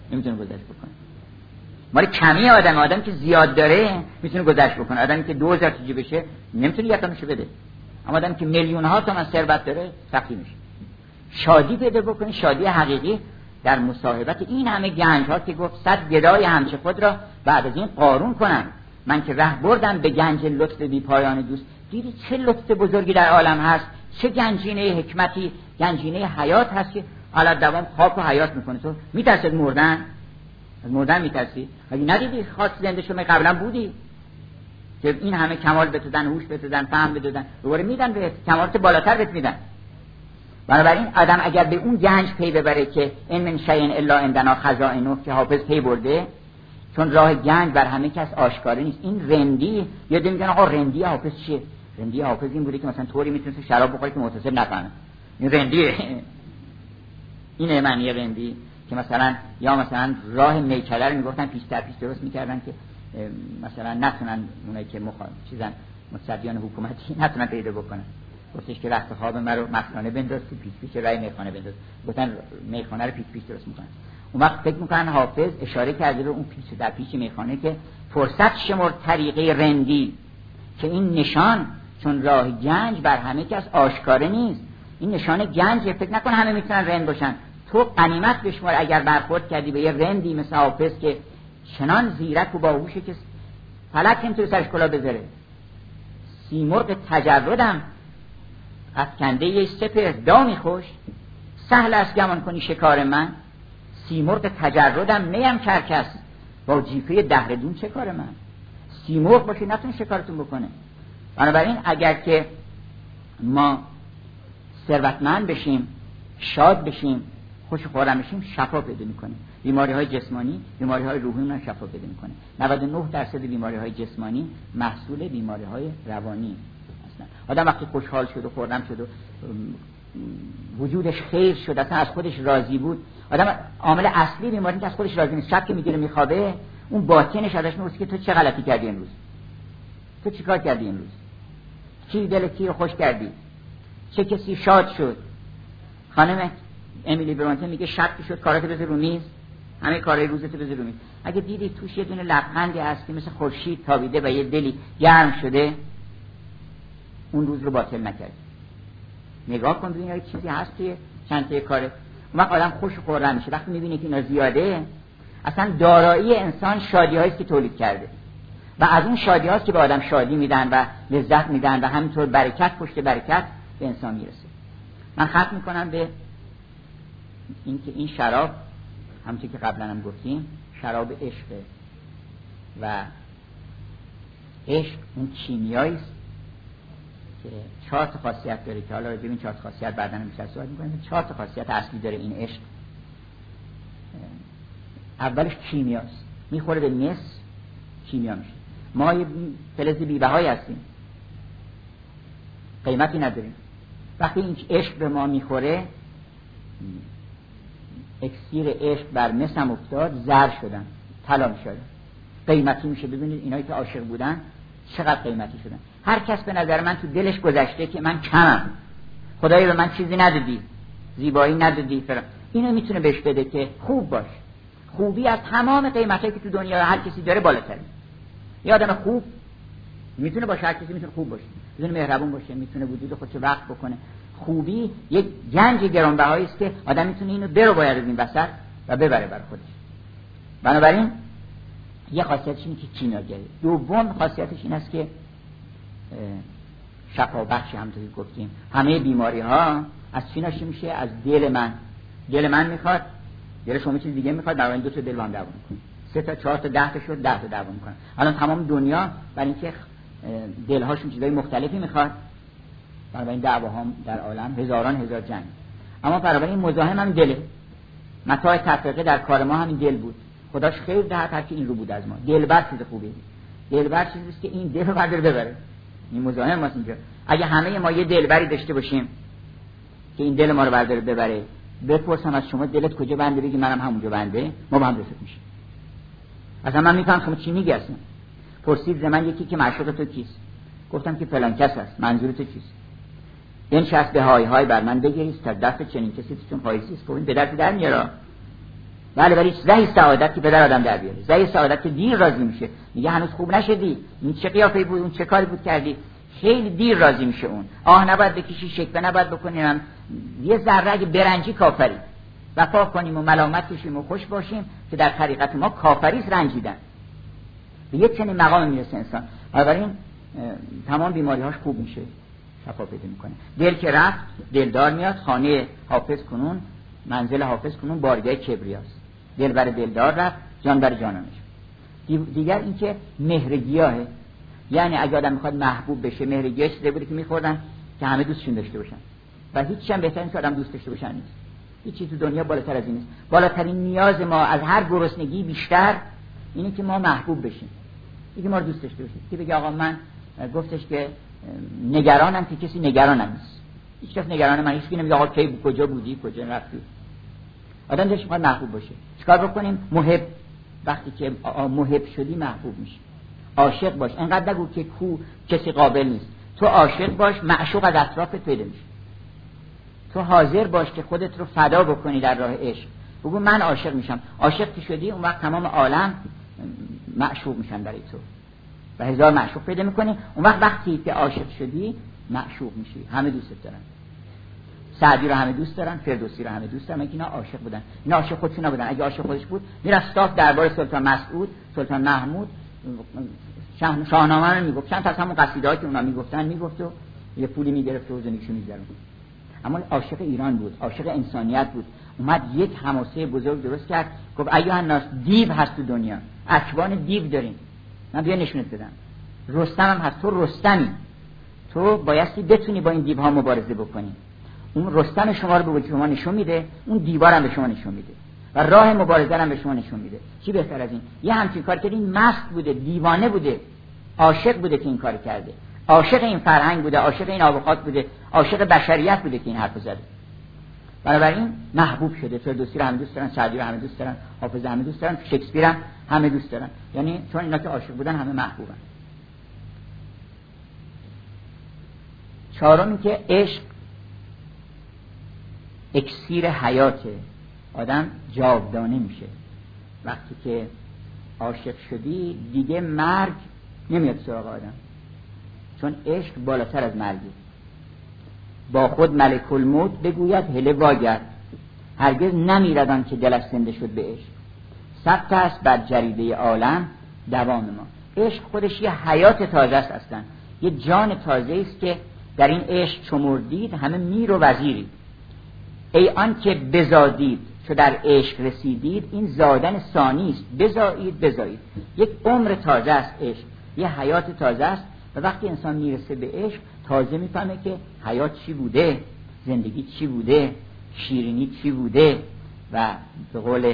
Speaker 1: مال کمی آدم که زیاد داره میتونه گذشت بکنه. آدمی که 2000 تا جیبشه نمیتونه یکمشو بده. اما آدمی که میلیون ها تومان ثروت داره سختی میشه. شادی پیدا بکنی، شادی حقیقی در مصاحبت این همه گنج ها که گفت 100 گدای همچه خود را بعد از این قارون کنن. من که ره بردم به گنج لطف بی پایان دوست. دیدی چه لطف بزرگی در عالم هست، چه گنجینه حکمتی، گنجینه حیات هست که علت دوام خاک و حیات میکنه. تو میترسید مردن؟ از مردن میترسی؟ اگه ندیدی خاص زنده شما قبلا بودی که این همه کمال بتودن، هوش بتودن، فهم بتودن، دوباره میدن به کمالات بالاتر بهت میدن. بنابراین آدم اگر به اون گنج پی ببره که این من شیء الا عندنا خزائنه که حافظ پی برده، چون راه گنج بر همه کس آشکار نیست. این رندی یاد میگن آقا رندی حافظ چیه؟ رندی حافظ این بوده که مثلا طوری میتونه شراب بخوره که متصل نکنه. این رندیه. این معنی رندی که مثلا یا مثلا راه میکده رو میگفتن پیش در پیش درست میکردن که مثلا نتونن اونایی که چیزن متصدیان حکومتی نتونن پیدا بکنن. گفتش که رخت خواب من رو مخانه بنداز که پیش رای میخانه بنداز. گفتن میخانه رو پیش درست میکنن. اون وقت فکر میکنن حافظ اشاره کرده به اون پیش در پیش میخانه که فرصت شمر طریقه رندی که این نشان چون راه گنج بر همه کس آشکار نیست. این نشانه گنج، فکر نکن همه میتونن رند باشن. تو غنیمت بشمار اگر برخورد کردی به یه رندی مثل حافظ که چنان زیرک و باهوشه که فلک نمیتونه سرش کلاه بذاره. سیمرغ تجردم افکنده یه سپهر دامی خوش، سهل است گمان کنی شکار من. سیمرغ تجردم میم کرکس، با جیفه دهردون چه کار من. سیمرغ باشه نتونه شکارتون بکنه. بنابراین اگر که ما ثروتمند بشیم، شاد بشیم، خوش و خرم بشیم، شفا پیدا میکنیم. بیماری‌های جسمانی، بیماری‌های روحی ما شفا پیدا میکنه. 99% بیماری‌های جسمانی محصول بیماری‌های روانی هستند. آدم وقتی خوشحال شد و خرم شد و وجودش خیر شد، اصلا از خودش راضی بود. آدم عامل اصلی بیماری که از خودش راضی نیست. شب که میگیره میخوابه، اون باطنش ازش میپرسه که تو چه غلطی کردی امروز؟ تو چیکار کردی امروز؟ کی دل کی رو خوش کردی؟ چه کسی شاد شد؟ خانم امیلی برانته میگه شب که شد کاراتو بذار رو میز، همه کارهای روزتو بذار رو میز. اگه دیدی توش یه دونه لبخندی هست که مثل خورشید تابیده و یه دلی گرم شده، اون روز رو باطل نکردی. نگاه کن ببین اگه چیزی هست توی چنته کاره. اون وقت آدم خوش و خرم میشه وقتی میبینه که اینا زیاده. اصلا دارایی انسان شادی‌هایی است که تولید کرده و از اون شادی‌هاست که به آدم شادی میدن و لذت میدن و همینطور برکت پشت برکت به انسان میرسه. من ختم میکنم به این که این شراب همونطور که قبلا هم گفتیم شراب عشقه و عشق اون کیمیایی است که 4 تا خاصیت داره که حالا ببین 4 تا خاصیت بعداً میشه صحبت می‌کنیم. 4 تا خاصیت اصلی داره این عشق. اولش کیمیاست، میخوره به مس کیمیا میشه. ما یه فلز بی‌بهایی هستیم، قیمتی نداریم. وقتی این عشق به ما میخوره، اکسیر عشق بر مس هم افتاد، زر شدن، طلا میشدن، قیمتی میشه. ببینید اینایی که عاشق بودن چقدر قیمتی شدن. هر کس به نظر من تو دلش گذشته که من کمم، خدایی به من چیزی ندادی، زیبایی ندادی، اینو میتونه بهش بده که خوب باش. خوبی از تمام قیمتایی که تو دنیا هر کسی داره بالاتره. یه آدم خوب میتونه باشه، هر کسی میتونه خوب باشه، میتونه مهربون باشه، میتونه وجود خودشو وقف بکنه. خوبی یک گنج گرانبهایی است که آدم میتونه اینو برو باید از این وسط و ببره برای خودش. بنابراین یه خاصیتش اینه که کیمیاگری. دوم خاصیتش این است که شفا بخش. همونطوری گفتیم همه بیماری ها از چی ناشی میشه؟ از دل من. دل من میخواد، دل شما چیز دیگه میخواد، برای 2 تا دل با هم دعوا میکنه. 3 تا 4 تا 10 تا شد، 10 تا دعوا میکنه. الان تمام دنیا برای اینکه دلهاشون چیزای مختلفی میخواد، برای دعواها در عالم هزار جنگ. اما برای این مزاحم هم دله. متاع تفرقه در کار ما همین دل بود. خداش خیر دهد هر کی این رو بود از ما. دلبر چیز خوبیه. دلبر چیزی است که این دل رو برداره ببره. این مزاحم ماست اینجا. اگه همه ما یه دلبری داشته باشیم که این دل ما رو برداره ببره، بپرسم از شما دلت کجا بنده، بگی منم همونجا بنده، ما با هم رفیق میشیم. اصلا من میفهم شما چی میگی. اصلا پرسید ز من یکی که معشوق تو کیست؟ گفتم که فلان کس است. منظور تو چیست؟ این شخص به های های بر من بگیرید تا دست چنین کسی چون پاییزی است. این به درد در میاره. بله ولی زهی سعادت که پدر آدم در بیاره. زهی سعادت که دیر راضی میشه. میگه هنوز خوب نشدی، این چه قیافه‌ای بود، اون چه کاری بود کردی. خیلی دیر راضی میشه. اون نباید بکشی، شکوه نباید بکنیم، یه ذره اگه برنجی کافری وفا کنیم و ملامت کشیم و خوش باشیم که در طریقت ما کافری است، رنجیدن. به یک چنین مقام میرسه انسان. بنابراین تمام بیماری‌هاش خوب میشه، شفا پیدا میکنه. دل که رفت دلدار میاد. خانه حافظ کنون، منزل حافظ کنون بارگاه کبریاست. دل بر دلدار رفت، جان بر جانانش. دیگر این که مهرگیاهه. یعنی اگه آدم میخواد محبوب بشه، مهرگیاش چیزی بوده که میخوردن که همه دوستشون داشته باشن و هیچ هم بهتر نیست که آدم دوست داشته باشن نیست. هیچ چیز تو دنیا بالاتر از این نیست. بالاترین نیاز ما از هر گرسنگی بیشتر اینه که ما محبوب بشیم، اینکه ما رو دوست داشته باشیم. که بگه آقا من گفتش که نگرانم که کسی نگرانم نیست. هیچ کس نگران من نیست. نمیگه آقا کی کجا بودی، کجا رفتی. آدم دلش میخواد محبوب باشه. چیکار بکنیم؟ محب. وقتی که محب شدی محبوب میشی. عاشق باش. انقدر نگو که کسی قابل نیست. تو عاشق باش، معشوق از اطرافت پیدا میشه. تو حاضر باش که خودت رو فدا بکنی در راه عشق. بگو من عاشق میشم. عاشق که شدی اون وقت تمام عالم معشوق میشن برای تو و هزار معشوق پیدا میکنی. اون وقتی که عاشق شدی معشوق میشی. همه دوستت دارن. سعدی رو همه دوست دارن، فردوسی رو همه دوست دارن. اینا عاشق بودن. اینا عاشق خودشون نبودن. اگه عاشق خودش بود میرفت صاف دربار سلطان مسعود، سلطان محمود شاهنامه رو میگفت. چند تا از همون قصیده‌ای که اونا میگفتن میگفت و یه پولی میگرفت و زندگیشو می‌گذروند. اما عاشق ایران بود، عاشق انسانیت بود. اومد یک حماسه بزرگ درست کرد. گفت ایها الناس، دیو هست تو دنیا، اکوان دیو داریم. من بیا نشونت بدم. رستم هم هست، تو رستمی. تو بایستی بتونی با این دیوها مبارزه بکنی. اون رستم شما رو به شما نشون میده، اون دیوار هم به شما نشون میده و راه مبارزه هم به شما نشون میده. چی بهتر از این؟ یه همچین کار که این مست بوده، دیوانه بوده، عاشق بوده که این کار کرده. عاشق این فرهنگ بوده، عاشق این آب و خاک بوده، عاشق بشریت بوده که این حرفو زده. بنابراین محبوب شده. فردوسی رو همه دوست دارن، سعدی رو همه دوست دارن، حافظ همه دوست دارن، شکسپیر هم همه دوست دارن. یعنی چون اینا که عاشق بودن همه محبوبن. چهارمی که عشق اکسیر حیاته. آدم جاودانه میشه. وقتی که عاشق شدی دیگه مرگ نمیاد سراغ آدم، چون عشق بالاتر از مرگه. با خود ملک الموت بگوید هله واگرد، هرگز نمیردان که دلش زنده شد به عشق. ثبت است بر جریده عالم دوام ما. عشق خودش یه حیات تازه است، اصلا یه جان تازه است که در این عشق چمردید همه میر و وزیرید. ای آن که بزادید چو در عشق رسیدید، این زادن ثانی است، بزایید. یک عمر تازه است عشق، یه حیات تازه است. و وقتی انسان میرسه به عشق تازه میفهمه که حیات چی بوده، زندگی چی بوده، شیرینی چی بوده. و به قول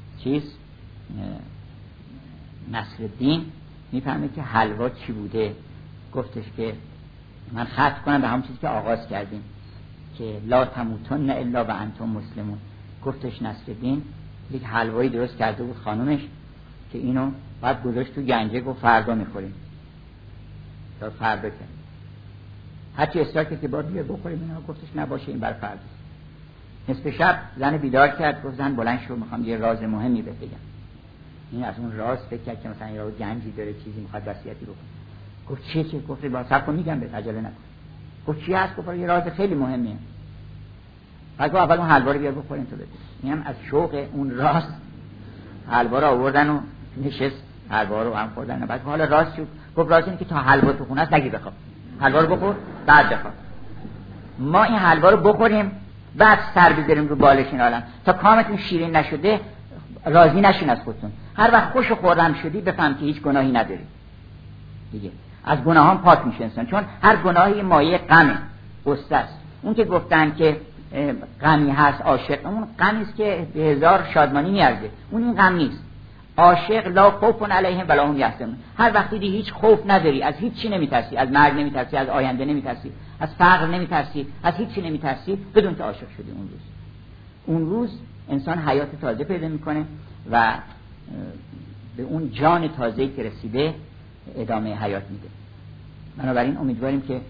Speaker 1: نصرالدین میفهمه که حلوا چی بوده. گفتش که من ختم کنم به همون چیزی که آغاز کردیم که لا تموتن الا و انتم مسلمون. گفتش نصرالدین یک حلوایی درست کرده بود خانومش که اینو بعد گذاشت تو گنجه، گفت فردا میخوریم. تا فردا کرد، هرچی اصرار کرد که باید بیا بخوریم اینا، گفتش نباشه این بر فردا. نصف شب زن بیدار کرد، گفت زن بلند شو میخوام یه راز مهمی بهت بگم. این از اون راز فکر کرد که مثلا یه گنجی داره، چیزی میخواد وصیتی بکنه. گفت چیه؟ گفت با صبر میگم بهت، عجله نکن. گفت چی هست؟ گفت یه راز خیلی مهمیه. بعد اول اون حلوا رو بیار بخوریم تو بده. اینم از شوق اون راز حلوا رو آوردن و نشست حلوا رو هم خوردن. بعد حالا راز شد، گفت راز اینه که تا حلوا تو خونه است نگی بخواب، حلوا رو بخور بعد بخواب. ما این حلوا رو بخوریم بعد سر بذاریم رو بالش این عالم، تا کامتون شیرین نشده راضی نشین از خودتون. هر وقت خوش و خرم شدی بفهم که هیچ گناهی نداری دیگه، از گناهان پاک میشه انسان، چون هر گناهی مایه غمه، غصه است. اون که گفتن که غمی هست عاشق، اون غمی است که به هزار شادمانی میارزه، اون این غم نیست. عاشق لا خوف علیهم ولا هم یحزنون. هر وقتی دیگه هیچ خوف نداری، از هیچ چی نمیترسی، از مرگ نمیترسی، از آینده نمیترسی، از فقر نمیترسی، از هیچ چی نمیترسی، بدون که عاشق شدی. اون روز انسان حیات تازه پیدا میکنه و به اون جان تازه‌ای که رسیده ادامه حیات میده. بنابراین امیدواریم که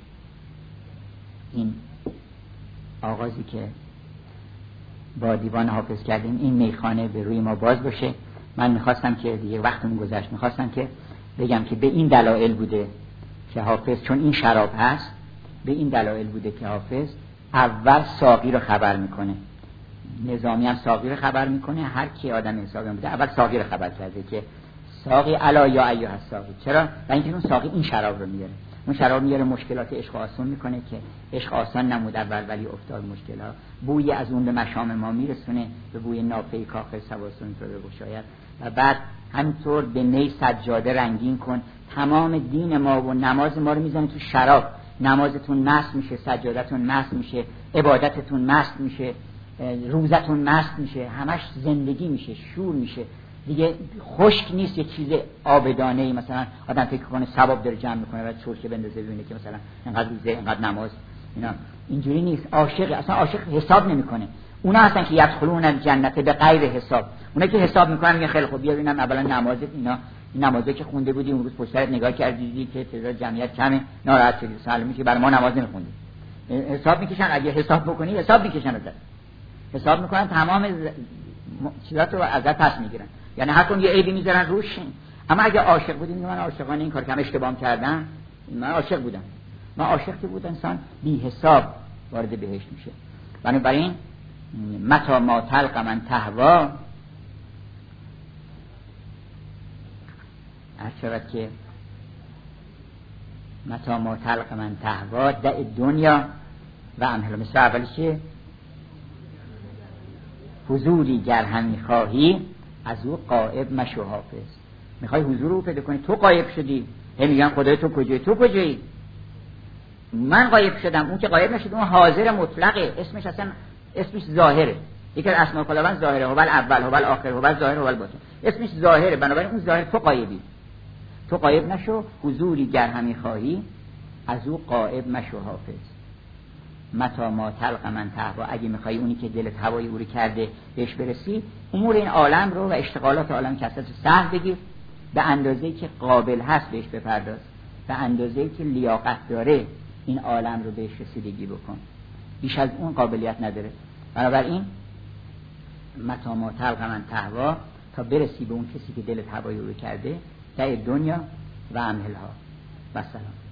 Speaker 1: این آغازی که با دیوان حافظ کردیم این میخانه به روی ما باز باشه. من میخواستم که دیگه وقتمون گذشت، میخواستم که بگم که به این دلایل بوده که حافظ، چون این شراب هست، به این دلایل بوده که حافظ اول ساقی رو خبر میکنه. نظامی هم ساقی رو خبر میکنه، هر کی آدم حسابی بوده اول ساقی رو خبر کرده که ساقی الا یا ایها الساقی. چرا؟ و اینکه اون ساقی این شراب رو میاره، اون شراب میاره مشکلات عشق آسان میکنه که عشق آسان نمود اول ولی افتاد مشکلات. بوی از اون به مشام ما میرسونه، به بوی نافه کاخ سواسون تو بگشاید. و بعد همینطور به می سجاده رنگین کن. تمام دین ما و نماز ما رو میزنه تو شراب. نمازتون مست میشه، سجادتون مست میشه، عبادتتون مست میشه، روزتون مست میشه، همش زندگی میشه، شور میشه دیگه. خشک نیست یه چیز آبدانه‌ای مثلا آدم فکر کنه ثواب داره جمع میکنه و چرخه بندازه ببینه که مثلا اینقدر روزه اینقدر نماز، اینا اینجوری نیست. عاشق اصلا عاشق حساب نمیکنه. اونا هستن که یدخلون الجنت به غیر حساب. اونا که حساب میکنن میگن خیلی خوب بیا ببینم اولا نمازت، اینا این نمازی که خونده بودی اون روز پشت سرت نگاه کردی دیدی که تعداد جمعیت کمه، ناراحت شدی، سلامی که برای ما نماز نمیخوندی. حساب میکشن، اگه حساب بکنی حساب میکشن ازت، حساب میکنن تمام چیزات رو ازت پس میگیرن. یعنی هر کدوم یه عیبی میذارن روش. اما اگه عاشق بودی میگن من عاشقانه این کار کردم، اشتباه کردم، من عاشق بودم. من عاشق که بود انسان بی حساب وارد بهشت میشه. بنابراین متا ما تلق من تهوا، هرچقدر که متا ما تلق من تهوا دع دنیا و امهل. مثل اولی که حضوری گر همی خواهی از او غایب مشو حافظ. میخوای حضور رو پیدا کنی، تو غایب شدی. هی میگن خدای تو کجایی؟ تو کجایی؟ من غایب شدم، اون که غایب نشد، اون حاضر مطلقه. اسمش اصلا اسمش ظاهره. یکی از اسماء خداوند ظاهره، هو الاول هو الاخر هو الظاهر هو الباطن. اسمش ظاهره. بنابراین اون ظاهر تو غایبی، تو غایب نشو. حضوری گر همی خواهی از او غایب مشو حافظ. متا ما تلق من تهوا، اگه میخوای اونی که دلت هوای او رو کرده بهش برسی، امور این عالم رو و اشتغالات عالم که اصلا سهل بگیر، به اندازه‌ای که قابل هست بهش بپرداز، به اندازه‌ای که لیاقت داره این عالم رو بهش رسیدگی بکن. بیش از اون قابلیت نداره. بنابراین متا ما تلق من تهوا
Speaker 2: تا برسی به اون کسی که دلت هوای او کرده. دع دنیا و عملها و سلام.